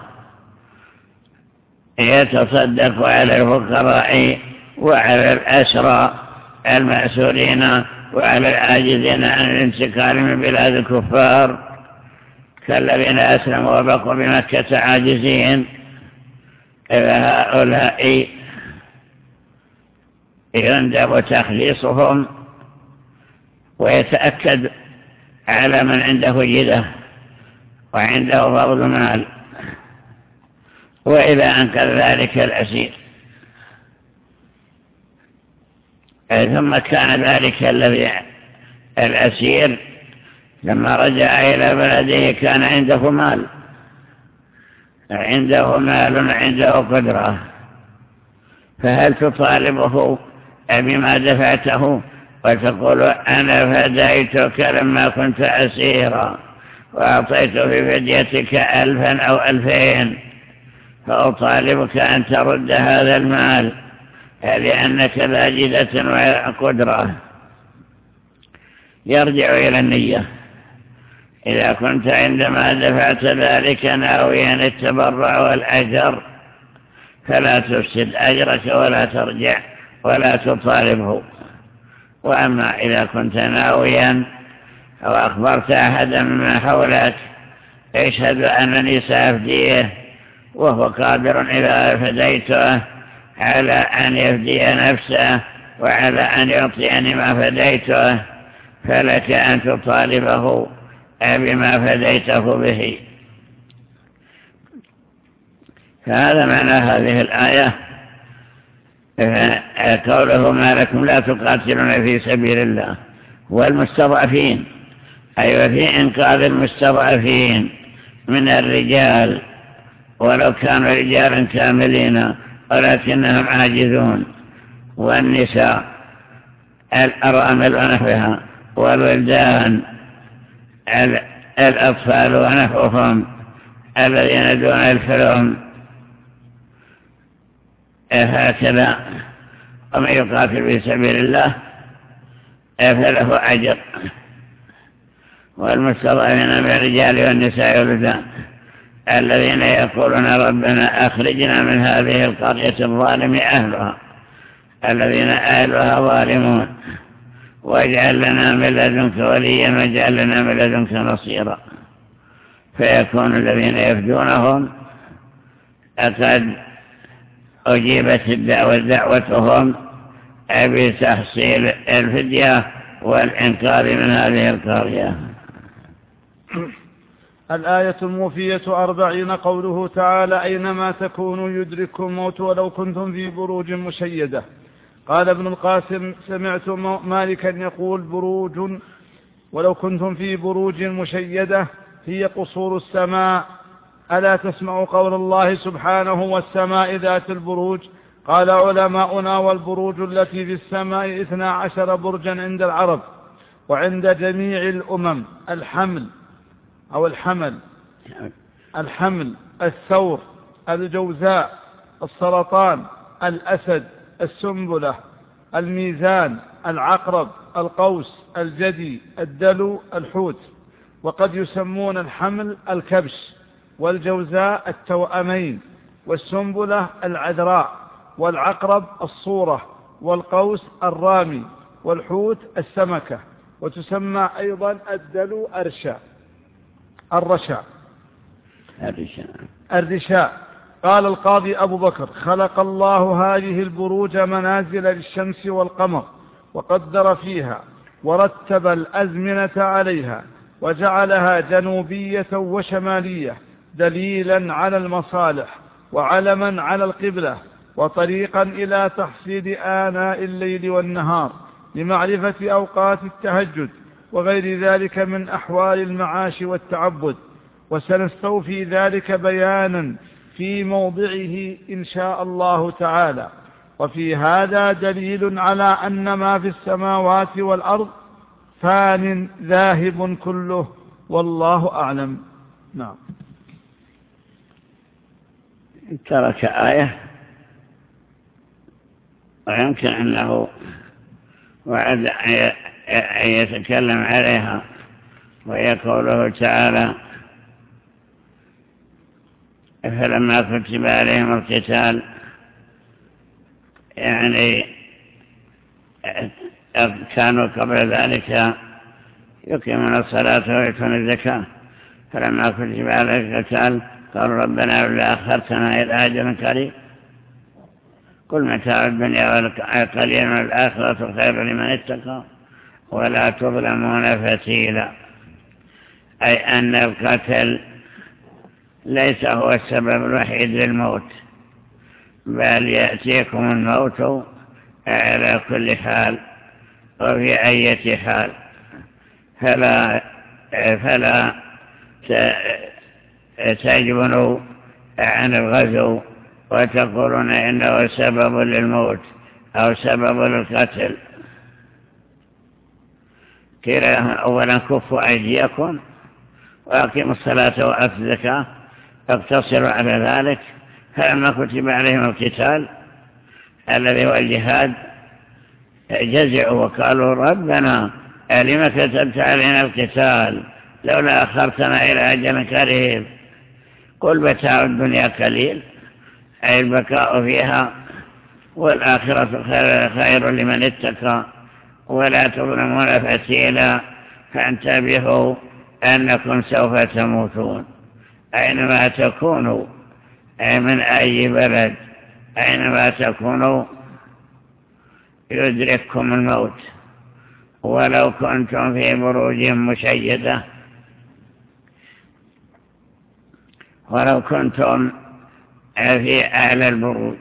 يتصدق على الفقراء وعلى الأسرى المأسورين وعلى العاجزين عن الانتقال من بلاد الكفار كالذين أسلموا وبقوا بمكة عاجزين. هؤلاء يندب تخليصهم، ويتأكد على من عنده جده وعنده فضل مال، وإذا أنقذ ذلك الأسير. ثم كان ذلك الذي الأسير لما رجع إلى بلده كان عنده مال، عنده مال وعنده قدرة، فهل تطالبه بما دفعته وتقول أنا فديتك لما كنت أسيرا وأعطيت في فديتك ألفا أو ألفين فأطالبك أن ترد هذا المال لأنك لا جدة وقدرة؟ يرجع إلى النية. إذا كنت عندما دفعت ذلك ناويا التبرع والأجر فلا تفسد أجرك ولا ترجع ولا تطالبه. وأما إذا كنت ناويا أو أخبرت أحدا مما حولك يشهد أنني سأفديه وهو قادر إذا فديته على أن يفدي نفسه وعلى أن يعطيني ما فديته، فلك أن تطالبه بما فديته به. فهذا معنى هذه الآية، قوله ما لكم لا تقاتلون في سبيل الله والمستضعفين، أي في إنقاذ المستضعفين من الرجال ولو كانوا رجالا كاملين ولكنهم عاجزون، والنساء الأرامل ونحوها، والولدان الأطفال ونحوهم الذين دون الحلم. هكذا ومن يقاتل في سبيل الله فله أجر. والمستضعفين من الرجال والنساء والولدان الذين يقولون ربنا أخرجنا من هذه القرية الظالم أهلها الذين أهلها ظالمون واجعل لنا من لدنك وليا واجعل لنا من لدنك نصيرا. فيكون الذين يفدونهم قد أجيبت الدعوة دعوتهم بتحصيل الفدية والإنقاذ من هذه القرية. الآية الموفية أربعين قوله تعالى أينما تكونوا يدرككم الموت ولو كنتم في بروج مشيدة. قال ابن القاسم سمعت مالكا يقول بروج ولو كنتم في بروج مشيدة هي قصور السماء. ألا تسمعوا قول الله سبحانه والسماء ذات البروج؟ قال علماؤنا والبروج التي في السماء اثنا عشر برجا عند العرب وعند جميع الأمم الحمل أو الحمل الحمل الثور الجوزاء السرطان الأسد السنبلة الميزان العقرب القوس الجدي الدلو الحوت. وقد يسمون الحمل الكبش والجوزاء التوأمين والسنبلة العذراء والعقرب الصورة والقوس الرامي والحوت السمكة. وتسمى أيضا الدلو أرشا الرشا الرشاء. قال القاضي أبو بكر خلق الله هذه البروج منازل للشمس والقمر وقدر فيها ورتب الأزمنة عليها وجعلها جنوبية وشمالية دليلا على المصالح وعلما على القبلة وطريقا إلى تحصيل آناء الليل والنهار لمعرفة أوقات التهجد وغير ذلك من أحوال المعاش والتعبد. وسنستوفي ذلك بيانا في موضعه إن شاء الله تعالى. وفي هذا دليل على أن ما في السماوات والأرض فان ذاهب كله والله أعلم. نعم. ترك آية ويمكن أنه وعد أن يتكلم عليها، وهي قوله تعالى: فلما كتب عليهم القتال، يعني كانوا قبل ذلك يقيمون الصلاة ويؤتون الزكاة، فلما كتب عليهم القتال قالوا ربنا لولا أخرتنا إلى أجل قريب قل متاع الدنيا قليل والآخرة خير لمن اتقى ولا تظلمون فتيلا. أي أن القتل ليس هو السبب الوحيد للموت، بل يأتيكم الموت على كل حال وفي أي حال، فلا فلا تجبنوا عن الغزو وتقولون إنه سبب للموت أو سبب للقتل. قيل أولا كفوا أيديكم وأقيموا الصلاة وآتوا الزكاة، فاقتصروا على ذلك. فلما كتب عليهم القتال الذي هو الجهاد جزعوا وقالوا ربنا لم كتبت علينا القتال لولا أخرتنا إلى أجل قريب قل متاع الدنيا قليل، أي البقاء فيها، والآخرة خير, خير لمن اتقى ولا تظلمون فتيلا، فانتبهوا أنكم سوف تموتون أينما تكونوا، أي من أي بلد، أينما تكونوا يدرككم الموت ولو كنتم في بروج مشيدة، ولو كنتم في أعلى البروج.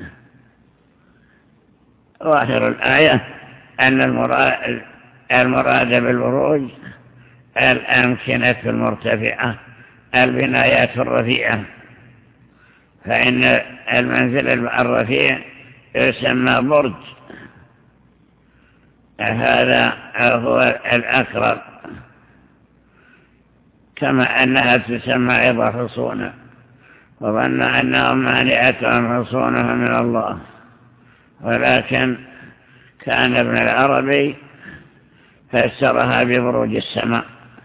ظاهر الآية أن المراد, المراد بالبروج الأمكنة المرتفعة، البنايات الرفيعة، فإن المنزل الرفيع يسمى برج، هذا هو الأقرب، كما أنها تسمى أيضا حصونا، وظن أنهم مانعتهم حصونها من الله، ولكن كان ابن العربي فسرها ببروج السماء،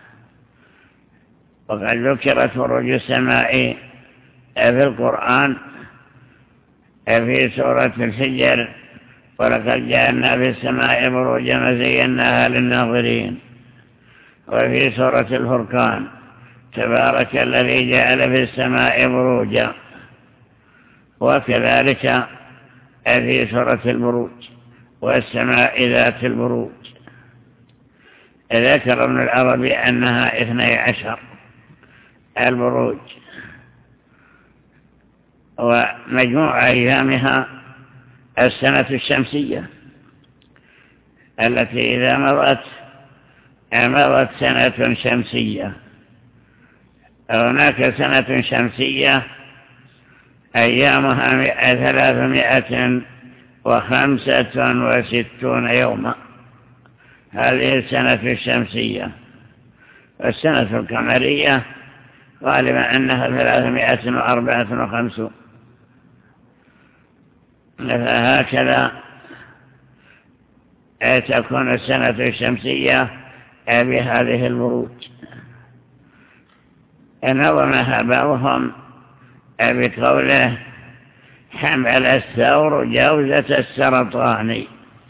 وقد ذكرت بروج السماء في القرآن في سورة الحجر: ولقد جعلنا في السماء بروجا وزيناها للناظرين. وفي سورة الفرقان: تبارك الذي جعل في السماء بروجا. وكذلك في سورة البروج: والسماء ذات البروج. ذكر ابن العربي أنها اثني عشر البروج، ومجموع أيامها السنة الشمسية التي إذا مرت مرت سنة شمسية. هناك سنة شمسية أيامها ثلاثمائة وخمسة وستون يوما، هذه السنة الشمسية. والسنة القمرية غالبا أنها ثلاثمائة وأربعة وخمسون. فهكذا تكون السنة الشمسية بهذه البروج. نظمها بعضهم بقوله: حمل الثور جوزة السرطان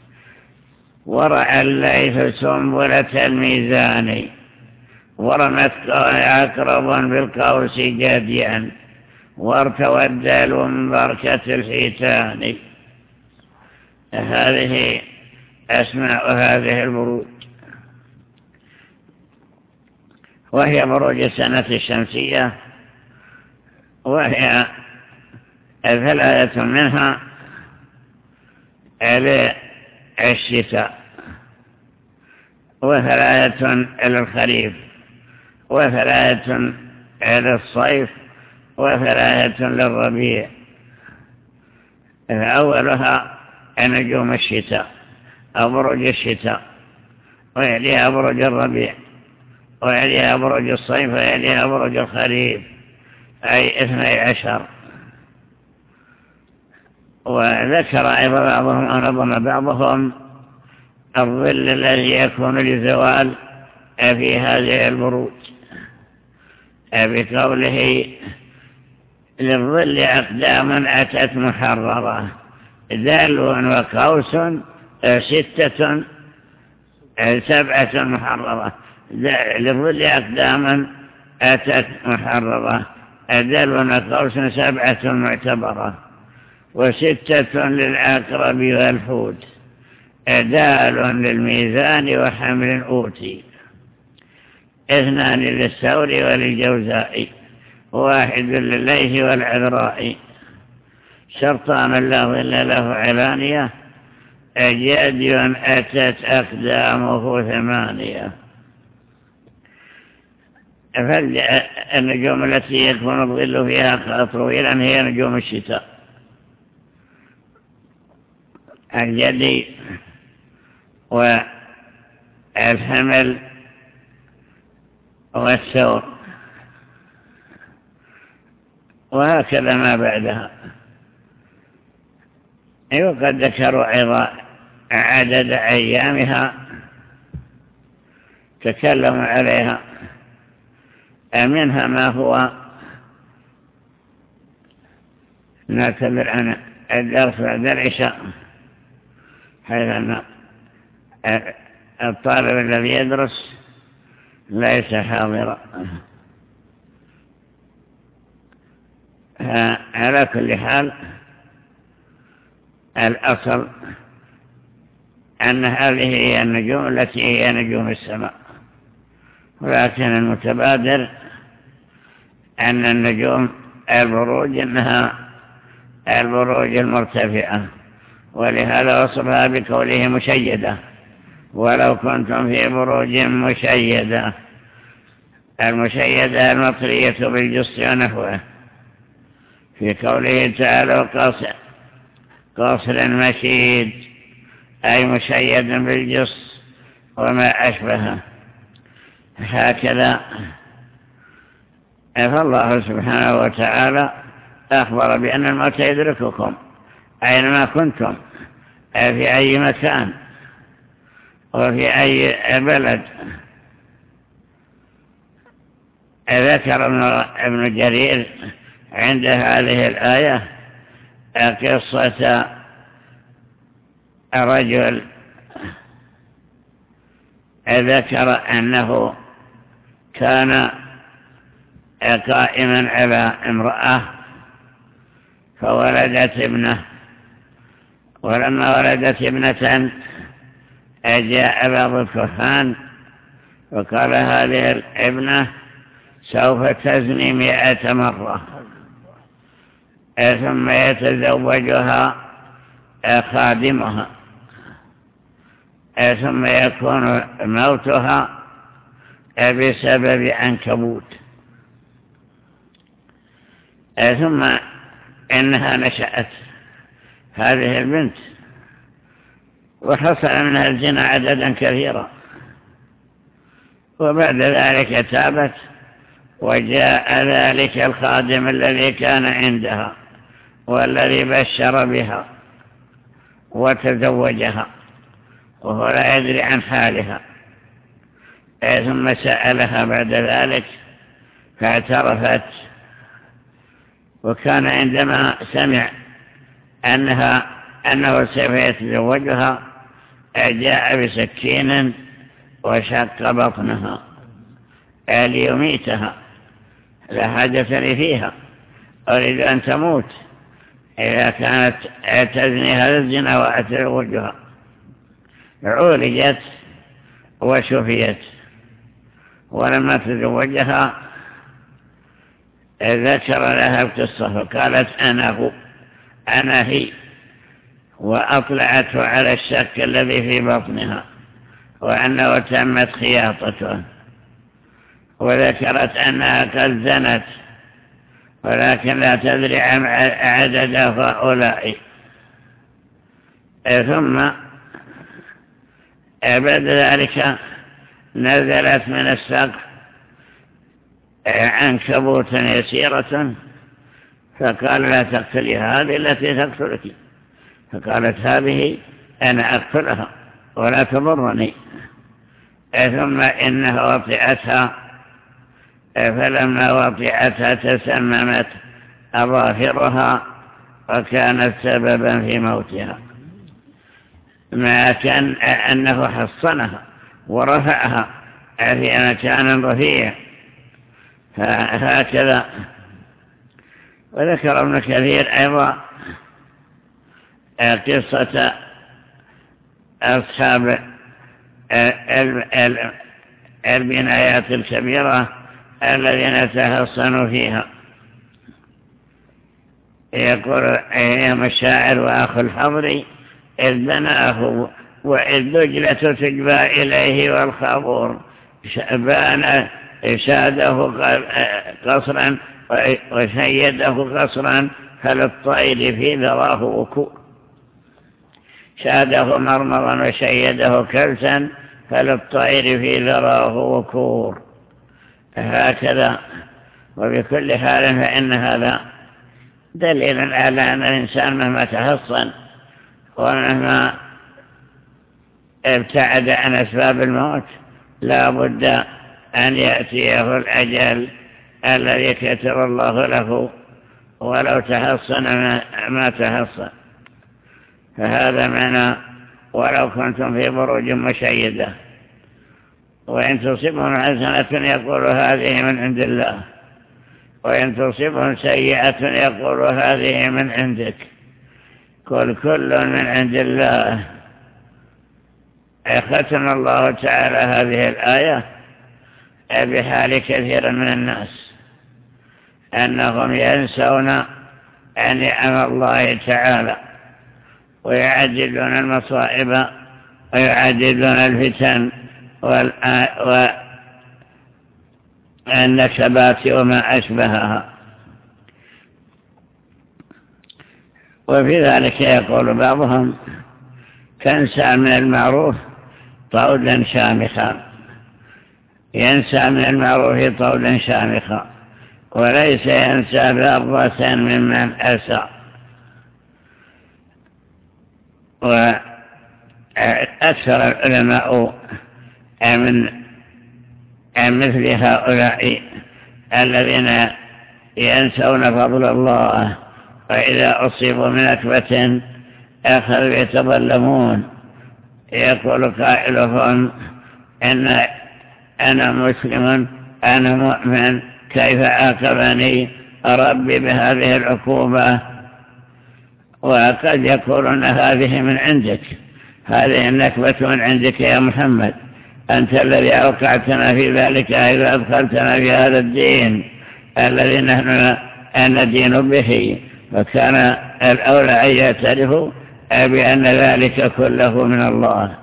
ورعى الليث سنبلة الميزان ورمت عقرب بالقوس جاديا وارتوى الدال من بركة الحيتان. هذه أسماء هذه البروج، وهي بروج السنة الشمسية، وهي ثلاثة منها للشتاء، وثلاثة للخريف، وثلاثة للصيف، وثلاثة للربيع. أولها نجوم الشتاء أو بروج الشتاء، ويليها بروج الربيع، ويليها برج الصيف ويليها برج الخريف أي اثني عشر. وذكر أيضا بعضهم أو نظم بعضهم الظل الذي يكون لزوال في هذه البروج بقوله للظل أقدام أتت محررة دلو وقوس ستة سبعة محررة للظل أقدام أتت محررة دلو وقوس سبعة معتبرة وستة للعقرب والحوت دال للميزان وحمل أوتي اثنان للثور وللجوزاء واحد للليث والعذراء شرطان لا ظل له علانية جدي أتت أقدامه ثمانية. فالنجوم التي يكون الظل فيها طويلا هي نجوم الشتاء الجدي والحمل والثور وهكذا ما بعدها. وقد ذكروا أيضا عدد أيامها تكلموا عليها منها ما هو نعتبر عن الدرس بعد العشاء حيث أن الطالب الذي يدرس ليس حاضرا. على كل حال الأصل أن هذه هي النجوم التي هي نجوم السماء، ولكن المتبادر أن النجوم البروج إنها البروج المرتفعة، ولهذا وصفها بقوله مشيدة ولو كنتم في بروج مشيدة. المشيدة المطرية بالجص ونحوه في قوله تعالى قاصر قاصر مشيد أي مشيد بالجص وما أشبهه. هكذا فالله سبحانه وتعالى أخبر بأن الموت يدرككم أينما كنتم في أي مكان وفي أي بلد. ذكر ابن جرير عند هذه الآية قصة رجل ذكر أنه كان قائما على امرأة فولدت ابنه، ولما ولدت ابنة جاء بعض الكهان وقال هذه الابنة سوف تزني مئة مرة ثم يتزوجها خادمها ثم يكون موتها بسبب عنكبوت، ثم إنها نشأت هذه البنت وحصل منها الزنا عددا كثيرا، وبعد ذلك تابت وجاء ذلك الخادم الذي كان عندها والذي بشر بها وتزوجها وهو لا يدري عن حالها، ثم سألها بعد ذلك فاعترفت. وكان عندما سمع أنها أنه سوف يتزوجها جاء بسكين وشق بطنها ليميتها، لا حاجة لي فيها، أريد أن تموت إذا كانت تزني هذا الزنا وأتزوجها. عولجت وشفيت، ولما تزوجها ذكر لها القصة فقالت أنا هو أنا هي، وأطلعته على الشك الذي في بطنها وأنه تمت خياطته، وذكرت أنها قد زنت ولكن لا تدري عن عدد هؤلاء. ثم بعد ذلك نزلت من السقف عنكبوتا يسيرة، فقال لا تقتلي هذه التي تقتلك، فقالت هذه أنا أقتلها ولا تضرني. ثم إنها وطئتها، فلما وطئتها تسممت أظافرها وكانت سببا في موتها، ما كان أنه حصنها ورفعها في مكان رفيع. فهكذا. وذكر ابن كثير أيضا قصة أصحاب البنايات الكبيرة الذين تحصنوا فيها. يقول أيام الشاعر وأخو الحضر إذ بناه وإذ دجلة تجبى إليه والخابور بان شاده قصرا وشيده قصرا فللطير في ذراه وكور. شاده مرمرا وشيده كلسا فللطير في ذراه وكور. هكذا. وبكل حال فإن هذا دليل على أن الإنسان مهما تحصن ومهما ابتعد عن أسباب الموت لا بد أن يأتيه الأجل الذي كتب الله له ولو تحصن ما تحصن. فهذا معنى ولو كنتم في بروج مشيدة وإن تصبهم حسنة يقول هذه من عند الله وإن تصبهم سيئة يقول هذه من عندك. كل كل من عند الله. ختم الله تعالى هذه الآية بحال كثير من الناس أنهم ينسون أن نعم الله تعالى ويعجلون المصائب ويعجلون الفتن والنكبات وما أشبهها. وفي ذلك يقول بعضهم تنسى من المعروف طولا شامخا، ينسى من المعروف طولا شامخا وليس ينسى ذرة ممن أسى. وأكثر العلماء من مثل هؤلاء الذين ينسون فضل الله وإذا أصيبوا من نكبة أخذوا يتظلمون. يقول قائلهم إن أنا مسلم أنا مؤمن كيف عاقبني ربي بهذه العقوبة؟ وقد يقولون هذه من عندك، هذه النكبة من عندك يا محمد، أنت الذي أوقعتنا في ذلك إذا أدخلتنا في هذا الدين الذي نحن ندين به. فكان الأولى أن يعترفوا بأن ذلك كله من الله.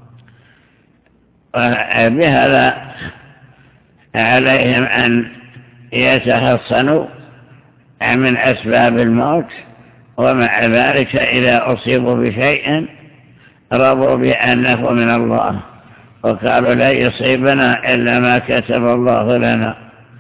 وبهذا عليهم أن يتحصنوا من أسباب الموت، ومع ذلك إذا أصيبوا بشيء رضوا بأنه من الله وقالوا لا يصيبنا إلا ما كتب الله لنا.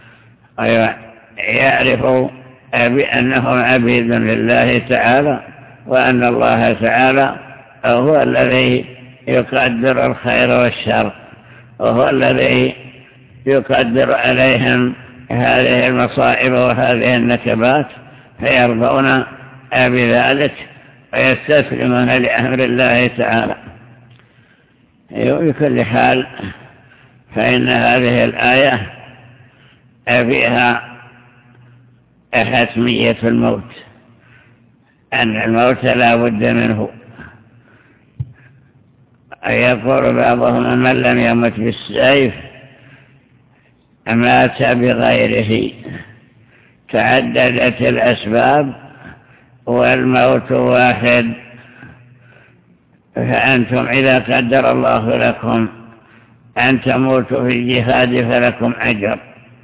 ويعرفوا بأنهم عبيد لله تعالى وأن الله تعالى هو الذي يقدر الخير والشر وهو الذي يقدر عليهم هذه المصائب وهذه النكبات، فيرضون بذلك ويستسلمون لأمر الله تعالى. بكل حال فإن هذه الآية فيها حتمية الموت، أن الموت لا بد منه. يقول بعضهم من لم يمت بالسيف مات بغيره. تعددت الأسباب والموت واحد، فأنتم إذا قدر الله لكم أن تموتوا في الجهاد فلكم أجر،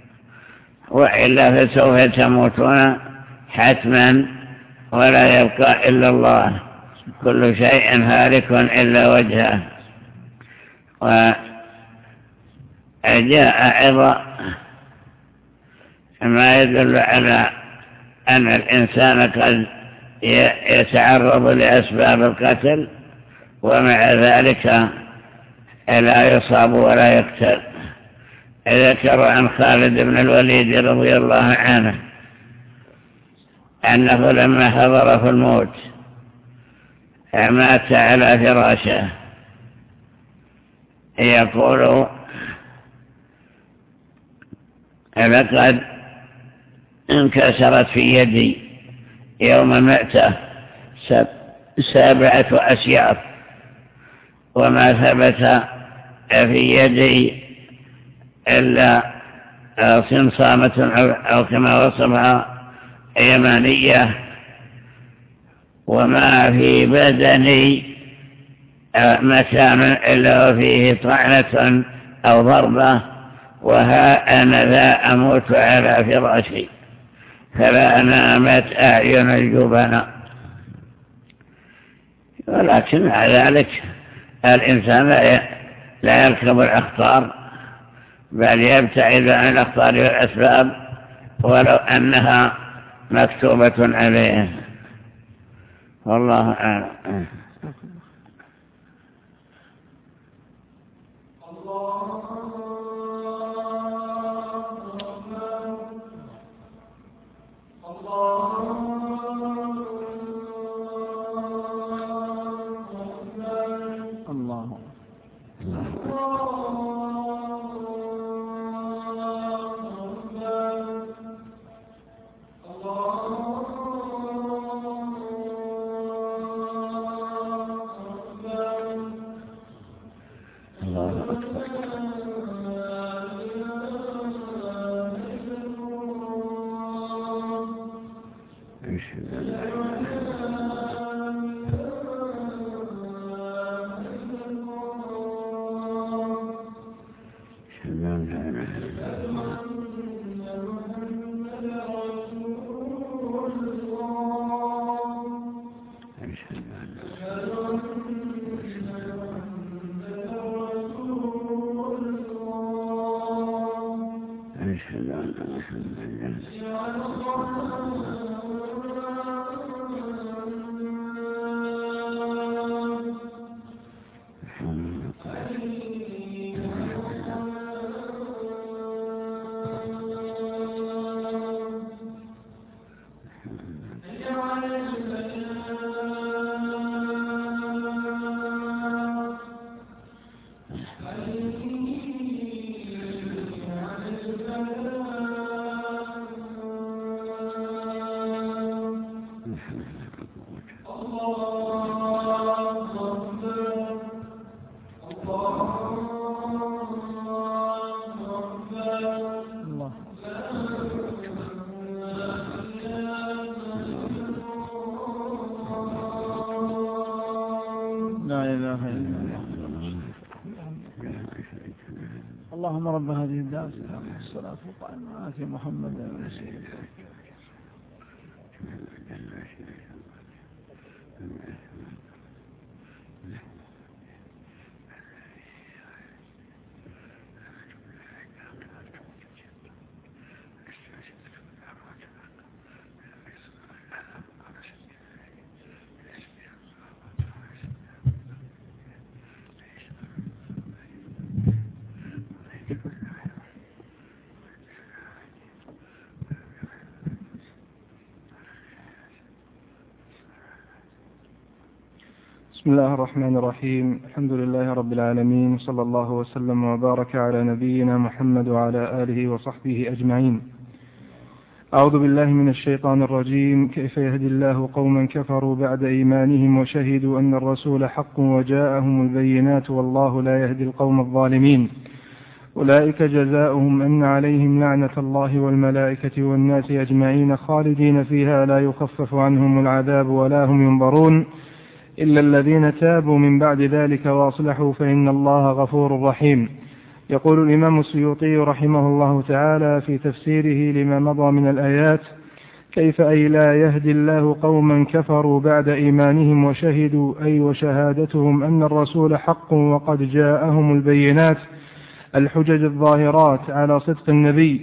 وإلا فسوف تموتون حتما ولا يبقى إلا الله، كل شيء هالك إلا وجهه. وجاء أيضا ما يدل على أن الإنسان قد يتعرض لأسباب القتل ومع ذلك لا يصاب ولا يقتل. ذكر عن خالد بن الوليد رضي الله عنه أنه لما حضر في الموت مات على فراشه يقول لقد انكسرت في يدي يوم مات سبعة أسياف وما ثبت في يدي إلا صمصامة أو كما وصفها يمانية وما في بدني مكان إلا وفيه طعنة أو ضربة وها أنا ذا أموت على فراشي فلا نامت أعين الجبناء. ولكن مع ذلك الإنسان لا يركب الأخطار بل يبتعد عن الأخطار والأسباب ولو أنها مكتوبة عليه. والله أعلم. اللهم رب هذه الدعوة والصلاة والسلام على محمد رسول الله. بسم الله الرحمن الرحيم. الحمد لله رب العالمين، صلى الله وسلم وبارك على نبينا محمد وعلى آله وصحبه أجمعين. أعوذ بالله من الشيطان الرجيم. كيف يهدي الله قوما كفروا بعد إيمانهم وشهدوا أن الرسول حق وجاءهم البينات والله لا يهدي القوم الظالمين. أولئك جزاؤهم أن عليهم لعنة الله والملائكة والناس أجمعين خالدين فيها لا يخفف عنهم العذاب ولا هم ينظرون إلا الذين تابوا من بعد ذلك وأصلحوا فإن الله غفور رحيم. يقول الإمام السيوطي رحمه الله تعالى في تفسيره لما مضى من الآيات: كيف أي لا يهدي الله قوما كفروا بعد إيمانهم وشهدوا أي وشهادتهم أن الرسول حق وقد جاءهم البينات الحجج الظاهرات على صدق النبي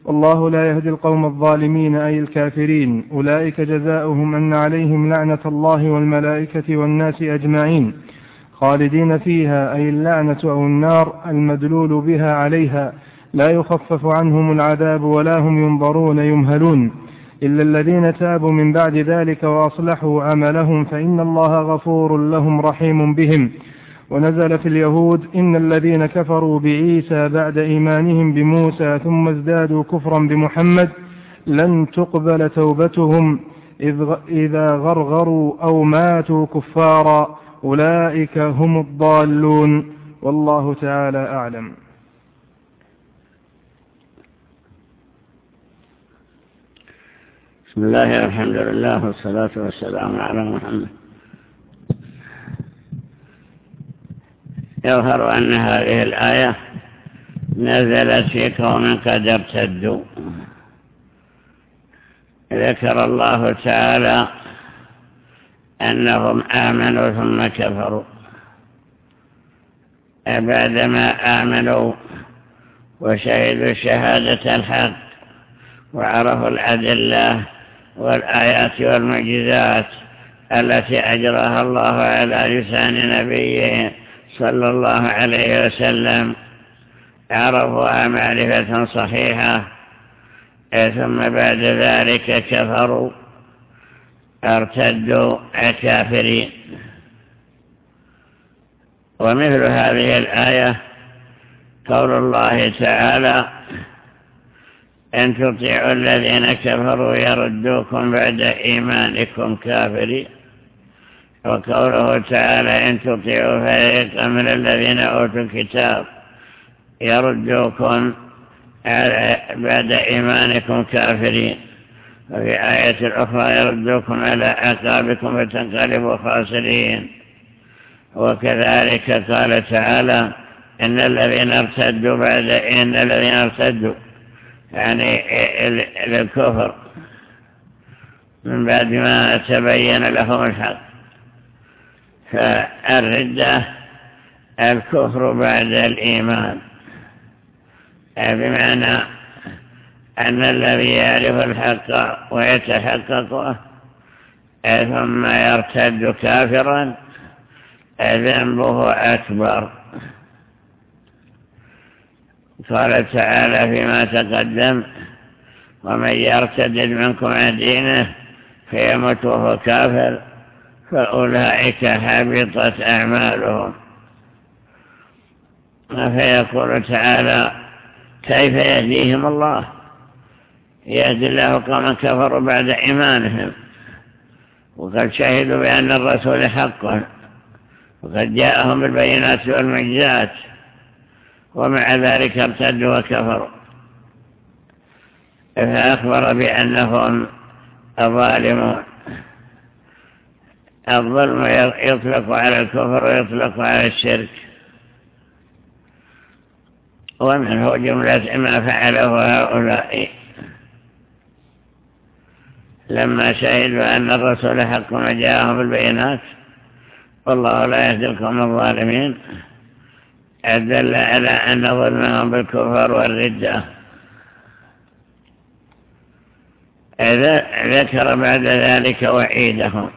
والله لا يهدي القوم الظالمين أي الكافرين. أولئك جزاؤهم أن عليهم لعنة الله والملائكة والناس أجمعين خالدين فيها، أي اللعنة أو النار المدلول بها عليها، لا يخفف عنهم العذاب ولا هم ينظرون يمهلون إلا الذين تابوا من بعد ذلك وأصلحوا عملهم فإن الله غفور لهم رحيم بهم. ونزل في اليهود إن الذين كفروا بعيسى بعد إيمانهم بموسى ثم ازدادوا كفرا بمحمد لن تقبل توبتهم إذا غرغروا أو ماتوا كفارا، أولئك هم الضالون، والله تعالى أعلم. بسم الله والحمد لله والصلاة والسلام على محمد. يظهر أن هذه الآية نزلت في قوم قد ارتدوا. ذكر الله تعالى أنهم آمنوا ثم كفروا، بعدما آمنوا وشهدوا شهادة الحق وعرفوا الأدلة والآيات والمعجزات التي أجراها الله على لسان نبيه صلى الله عليه وسلم، عرفوها معرفة صحيحة، ثم بعد ذلك كفروا ارتدوا كافرين. ومثل هذه الآية قول الله تعالى إن تطيعوا الذين كفروا يردوكم بعد إيمانكم كافرين، وقوله تعالى إن تطيعوا فريقا من الذين أوتوا الكتاب يردوكم بعد إيمانكم كافرين، وفي آية أخرى يردوكم على أعقابكم فتنقلبوا خاسرين. وكذلك قال تعالى إن الذين ارتدوا بعد إن الذين ارتدوا يعني للكفر من بعد ما تبين لهم الحق. فالردة الكفر بعد الإيمان، بمعنى أن الذي يعرف الحق ويتحققه ثم يرتد كافرا ذنبه أكبر. قال تعالى فيما تقدم ومن يرتد منكم عن دينه فيمت وهو كافر فأولئك حبطت أعمالهم. فيقول تعالى كيف يهديهم الله؟ يهدي الله قوما كفروا بعد إيمانهم وقد شهدوا بأن الرسول حق وقد جاءهم بالبينات والمعجزات، ومع ذلك ارتدوا وكفروا، فأخبر بأنهم ظالمون. الظلم يطلق على الكفر ويطلق على الشرك، ومنه جملة ما فعله هؤلاء لما شهدوا أن الرسول حق وجاءهم بالبينات والله لا يهدي القوم الظالمين، أدل على أن ظلمهم بالكفر والردة. ذكر بعد ذلك وعيدهم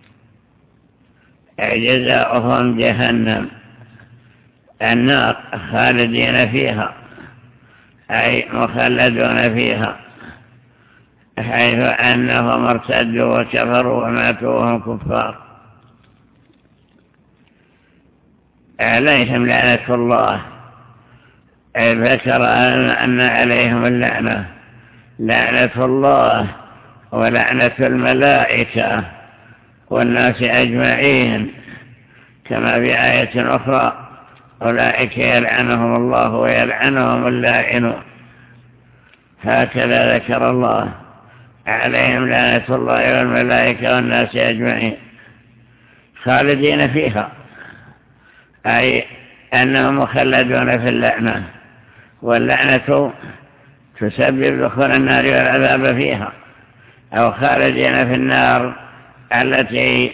جزاؤهم جهنم النار خالدين فيها أي مخلدون فيها، حيث أنهم ارتدوا وكفروا وماتوا وهم كفار. عليهم لعنة الله، ذكر أن عليهم اللعنة، لعنة الله ولعنة الملائكة والناس أجمعين، كما في آية أخرى أولئك يلعنهم الله ويلعنهم اللاعنون. هكذا ذكر الله عليهم لعنة الله والملائكة والناس أجمعين خالدين فيها، أي أنهم مخلدون في اللعنة، واللعنة تسبب دخول النار والعذاب فيها، أو خالدين في النار التي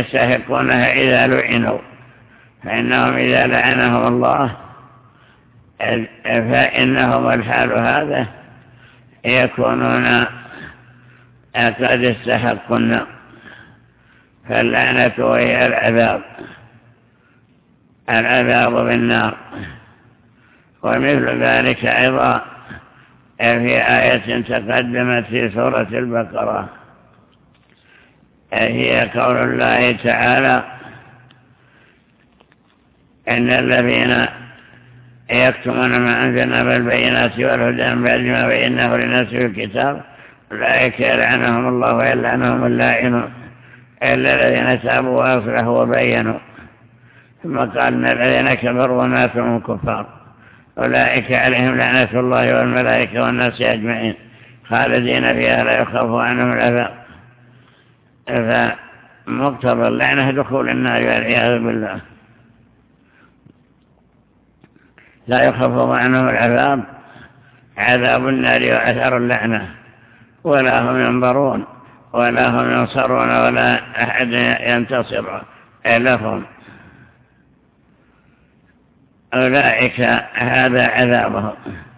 يستحقونها إذا لعنوا، فإنهم إذا لعنهم الله فإنهم الحال هذا يكونون قد استحقوا النار، فاللعنة هي العذاب العذاب بالنار. ومثل ذلك أيضا في آية تقدمت في سورة البقرة، هي قول الله تعالى: إن الذين يكتمون ما أنزلنا بالبينات والهدى من بعد ما بيناه للناس في الكتاب أولئك يلعنهم الله ويلعنهم اللاعنون إلا الذين تابوا وأصلحوا وبينوا. ثم قال: إن الذين كفروا وماتوا هم كفار أولئك عليهم لعنة الله والملائكة والناس أجمعين خالدين فيها لا يخاف عنهم العذاب. فمقتضى اللعنة دخول النار والعياذ بالله، لا يخفف عنهم العذاب عذاب النار وأثر اللعنة، ولا هم ينظرون ولا هم ينصرون ولا أحد ينتصر لهم. أولئك هذا عذابهم،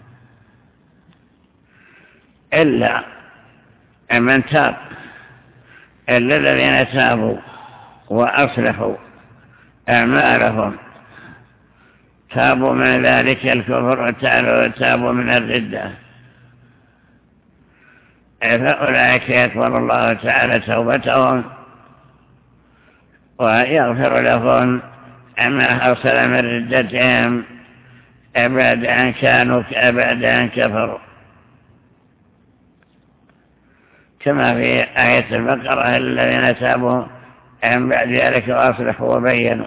إلا من تاب، إلا الذين تابوا وأصلحوا أعمالهم، تابوا من ذلك الكفر وتابوا من الردة، فأولئك يقبل الله تعالى توبتهم ويغفر لهم ما حصل من ردتهم بعد أن كانوا بعد أن كفروا، كما في آية البقرة: الذين تابوا من بعد ذلك وأصلحوا وبينوا.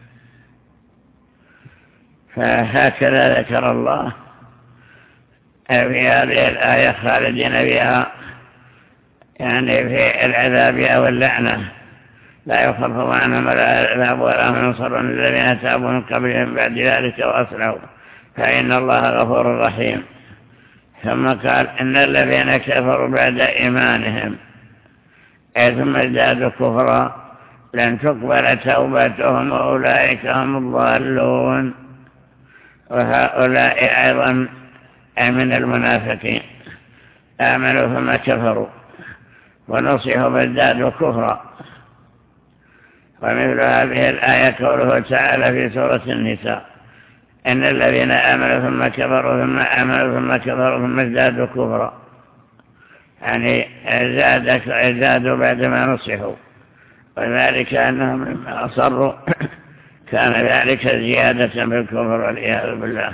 فهكذا ذكر الله في هذه الآية خالدين فيها، يعني في العذاب أو اللعنة، لا يخفف عنهم العذاب ولا هم ينصرون الذين تابوا من قبلهم بعد ذلك وأصلحوا فإن الله غفور رحيم. ثم قال: إن الذين كفروا بعد إيمانهم ثم ازدادوا كفرا لن تقبل توبتهم وأولئك هم الضالون. وهؤلاء أيضا من المنافقين، آمنوا ثم كفروا ونصحوا فازدادوا كفرا. ومثل هذه الآية قوله تعالى في سورة النساء: إن الذين آمنوا ثم كفروا ثم آمنوا ثم كفروا ثم ازدادوا كفرا، يعني ازدادوا بعدما نصحوا، وذلك أنهم لما أصروا كان ذلك زيادة بالكفر والعياذ بالله.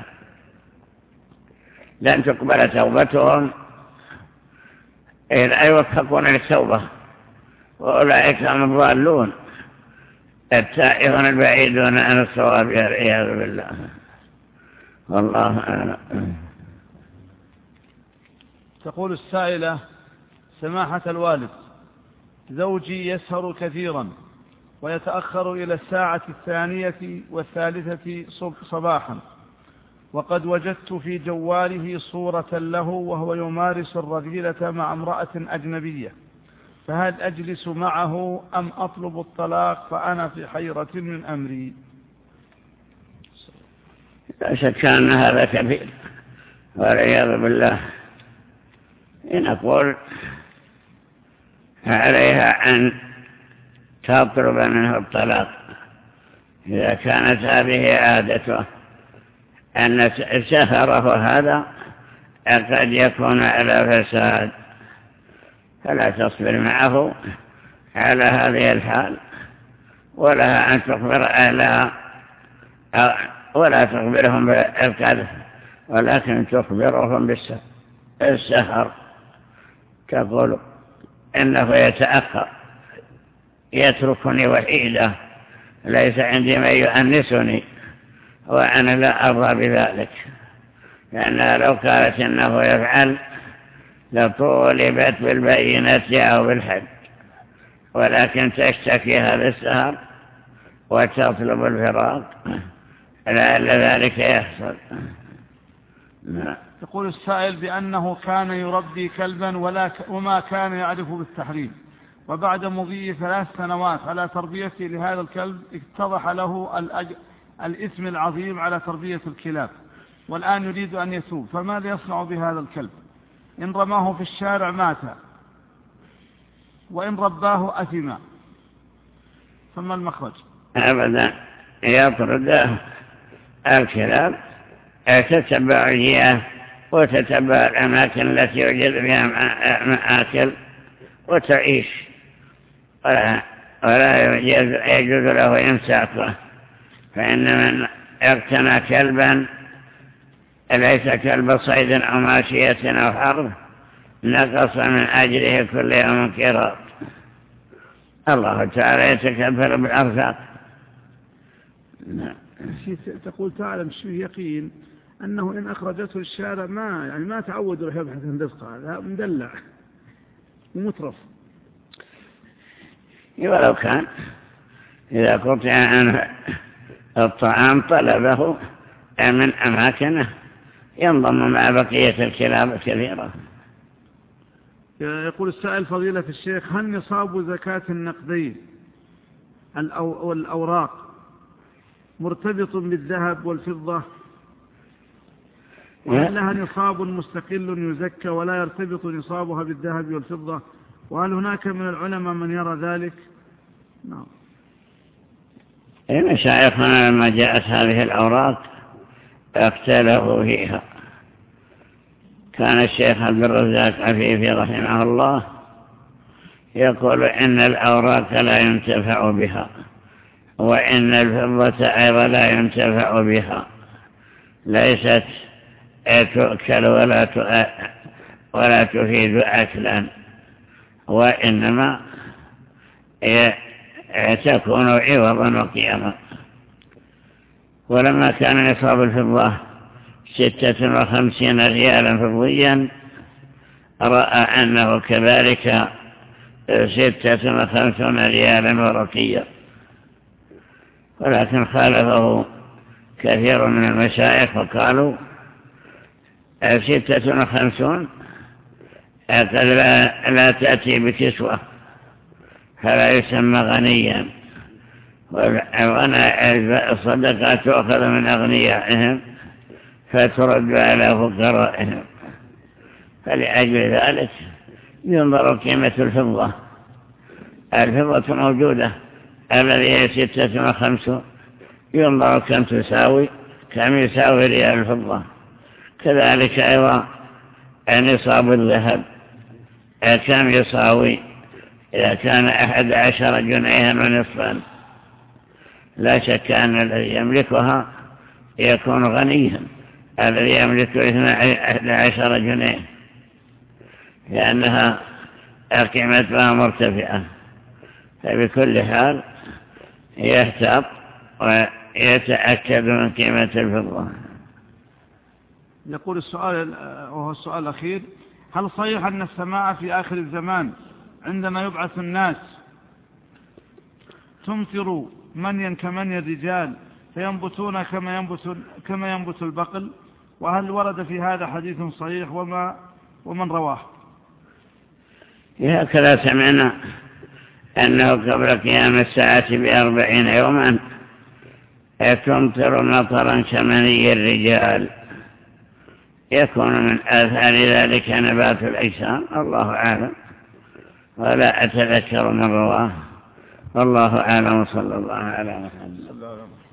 لن تقبل توبتهم إذ يوفقون للتوبة، وأولئك هم الضالون التائهون البعيدون عن الصواب والعياذ بالله. والله أعلم. تقول السائلة: سماحة الوالد، زوجي يسهر كثيرا ويتأخر إلى الساعة الثانية والثالثة صباحا، وقد وجدت في جواله صورة له وهو يمارس الرذيلة مع امرأة أجنبية، فهل أجلس معه أم أطلب الطلاق؟ فأنا في حيرة من أمري. لا شك أن هذا كبير والعياذ بالله. إن أقول عليها أن تطلب منه الطلاق إذا كانت هذه عادته، أن سفره هذا قد يكون على فساد، فلا تصبر معه على هذه الحال، ولها أن تخبر أهلها ولا تخبرهم بالقذف، ولكن تخبرهم بالسهر. تقول: إنه يتأخر، يتركني وحيدة، ليس عندي من يؤنسني، وأنا لا أرضى بذلك، لأنها لو قالت إنه يفعل لطولبت بالبينة أو بالحد، ولكن تشتكي هذا السهر وتطلب الفراق لعل ذلك يحصل. يقول السائل بأنه كان يربي كلبا ولا وما كان يعرف بالتحريم، وبعد مضي ثلاث سنوات على تربيته لهذا الكلب اتضح له الأج... الإثم العظيم على تربية الكلاب، والآن يريد أن يتوب، فماذا يصنع بهذا الكلب؟ إن رماه في الشارع مات، وإن رباه أثم، فما المخرج؟ أبدا يطرد الكلاب، تتبع الجهة وتتبع الأماكن التي يوجد فيها مآكل وتعيش، ولا, ولا يجوز له إمساكه. فإن من اقتنى كلبا ليس كلب صيد أو ماشية أو حرب نقص من أجره كل يوم قيراط. الله تعالى يتكفل بالأرزاق. تقول تعلم شو يقين أنه إن أخرجته الشارع ما يعني ما تعود يروح يبحث عن رزقه، هذا مدلع ومترف. ولو كان إذا قطع عنه الطعام طلبه من أماكنه ينضم مع بقية الكلاب الكثيرة. يقول السائل فضيلة الشيخ: هل نصاب زكاة النقدين والأوراق مرتبط بالذهب والفضة، وهل لها نصاب مستقل يزكى ولا يرتبط نصابها بالذهب والفضة؟ وهل هناك من العلماء من يرى ذلك؟ نعم. مشايخنا لما جاءت هذه الأوراق اختلفوا فيها. كان الشيخ عبد الرزاق عفيفي رحمه الله يقول إن الأوراق لا ينتفع بها، وإن الفضة أيضا لا ينتفع بها، ليست تؤكل ولا ولا تفيد أكلا، وإنما تكون عوضا وقياما. ولما كان نصاب الفضة ستة وخمسين ريالا فضيا رأى أنه كذلك ستة وخمسون ريالا ورقيا، ولكن خالفه كثير من المشايخ وقالوا ستة وخمسون قد لا, لا تأتي بكسوة فلا يسمى غنيا، والصدقة تؤخذ من أغنيائهم فترد على فقرائهم. فلأجل ذلك ينظر قيمة الفضة. الفضة موجودة الذي هي ستة وخمسون، ينظر كم تساوي، كم يساوي ريال الفضة. كذلك أيضا نصاب الذهب كم يساوي، إذا كان أحد عشر جنيها ونصفا لا شك أن الذي يملكها يكون غنيا، الذي يملك أحد عشر جنيه، لأنها قيمتها مرتفعة. فبكل حال يهتم ويتأكد من قيمة الفضة. يقول السؤال وهو السؤال الأخير: هل صحيح أن السماء في آخر الزمان عندما يبعث الناس تمطر منيا كمني الرجال فينبتون كما ينبت كما ينبت البقل؟ وهل ورد في هذا حديث صحيح وما ومن رواه؟ هكذا سمعنا أنه قبل قيام الساعة بأربعين يوما تمطر مطرا كمني الرجال، يكون من آثار ذلك نبات الأجسام. الله أعلم، ولا أتذكر من رواه. والله أعلم. صلى الله عليه وسلم.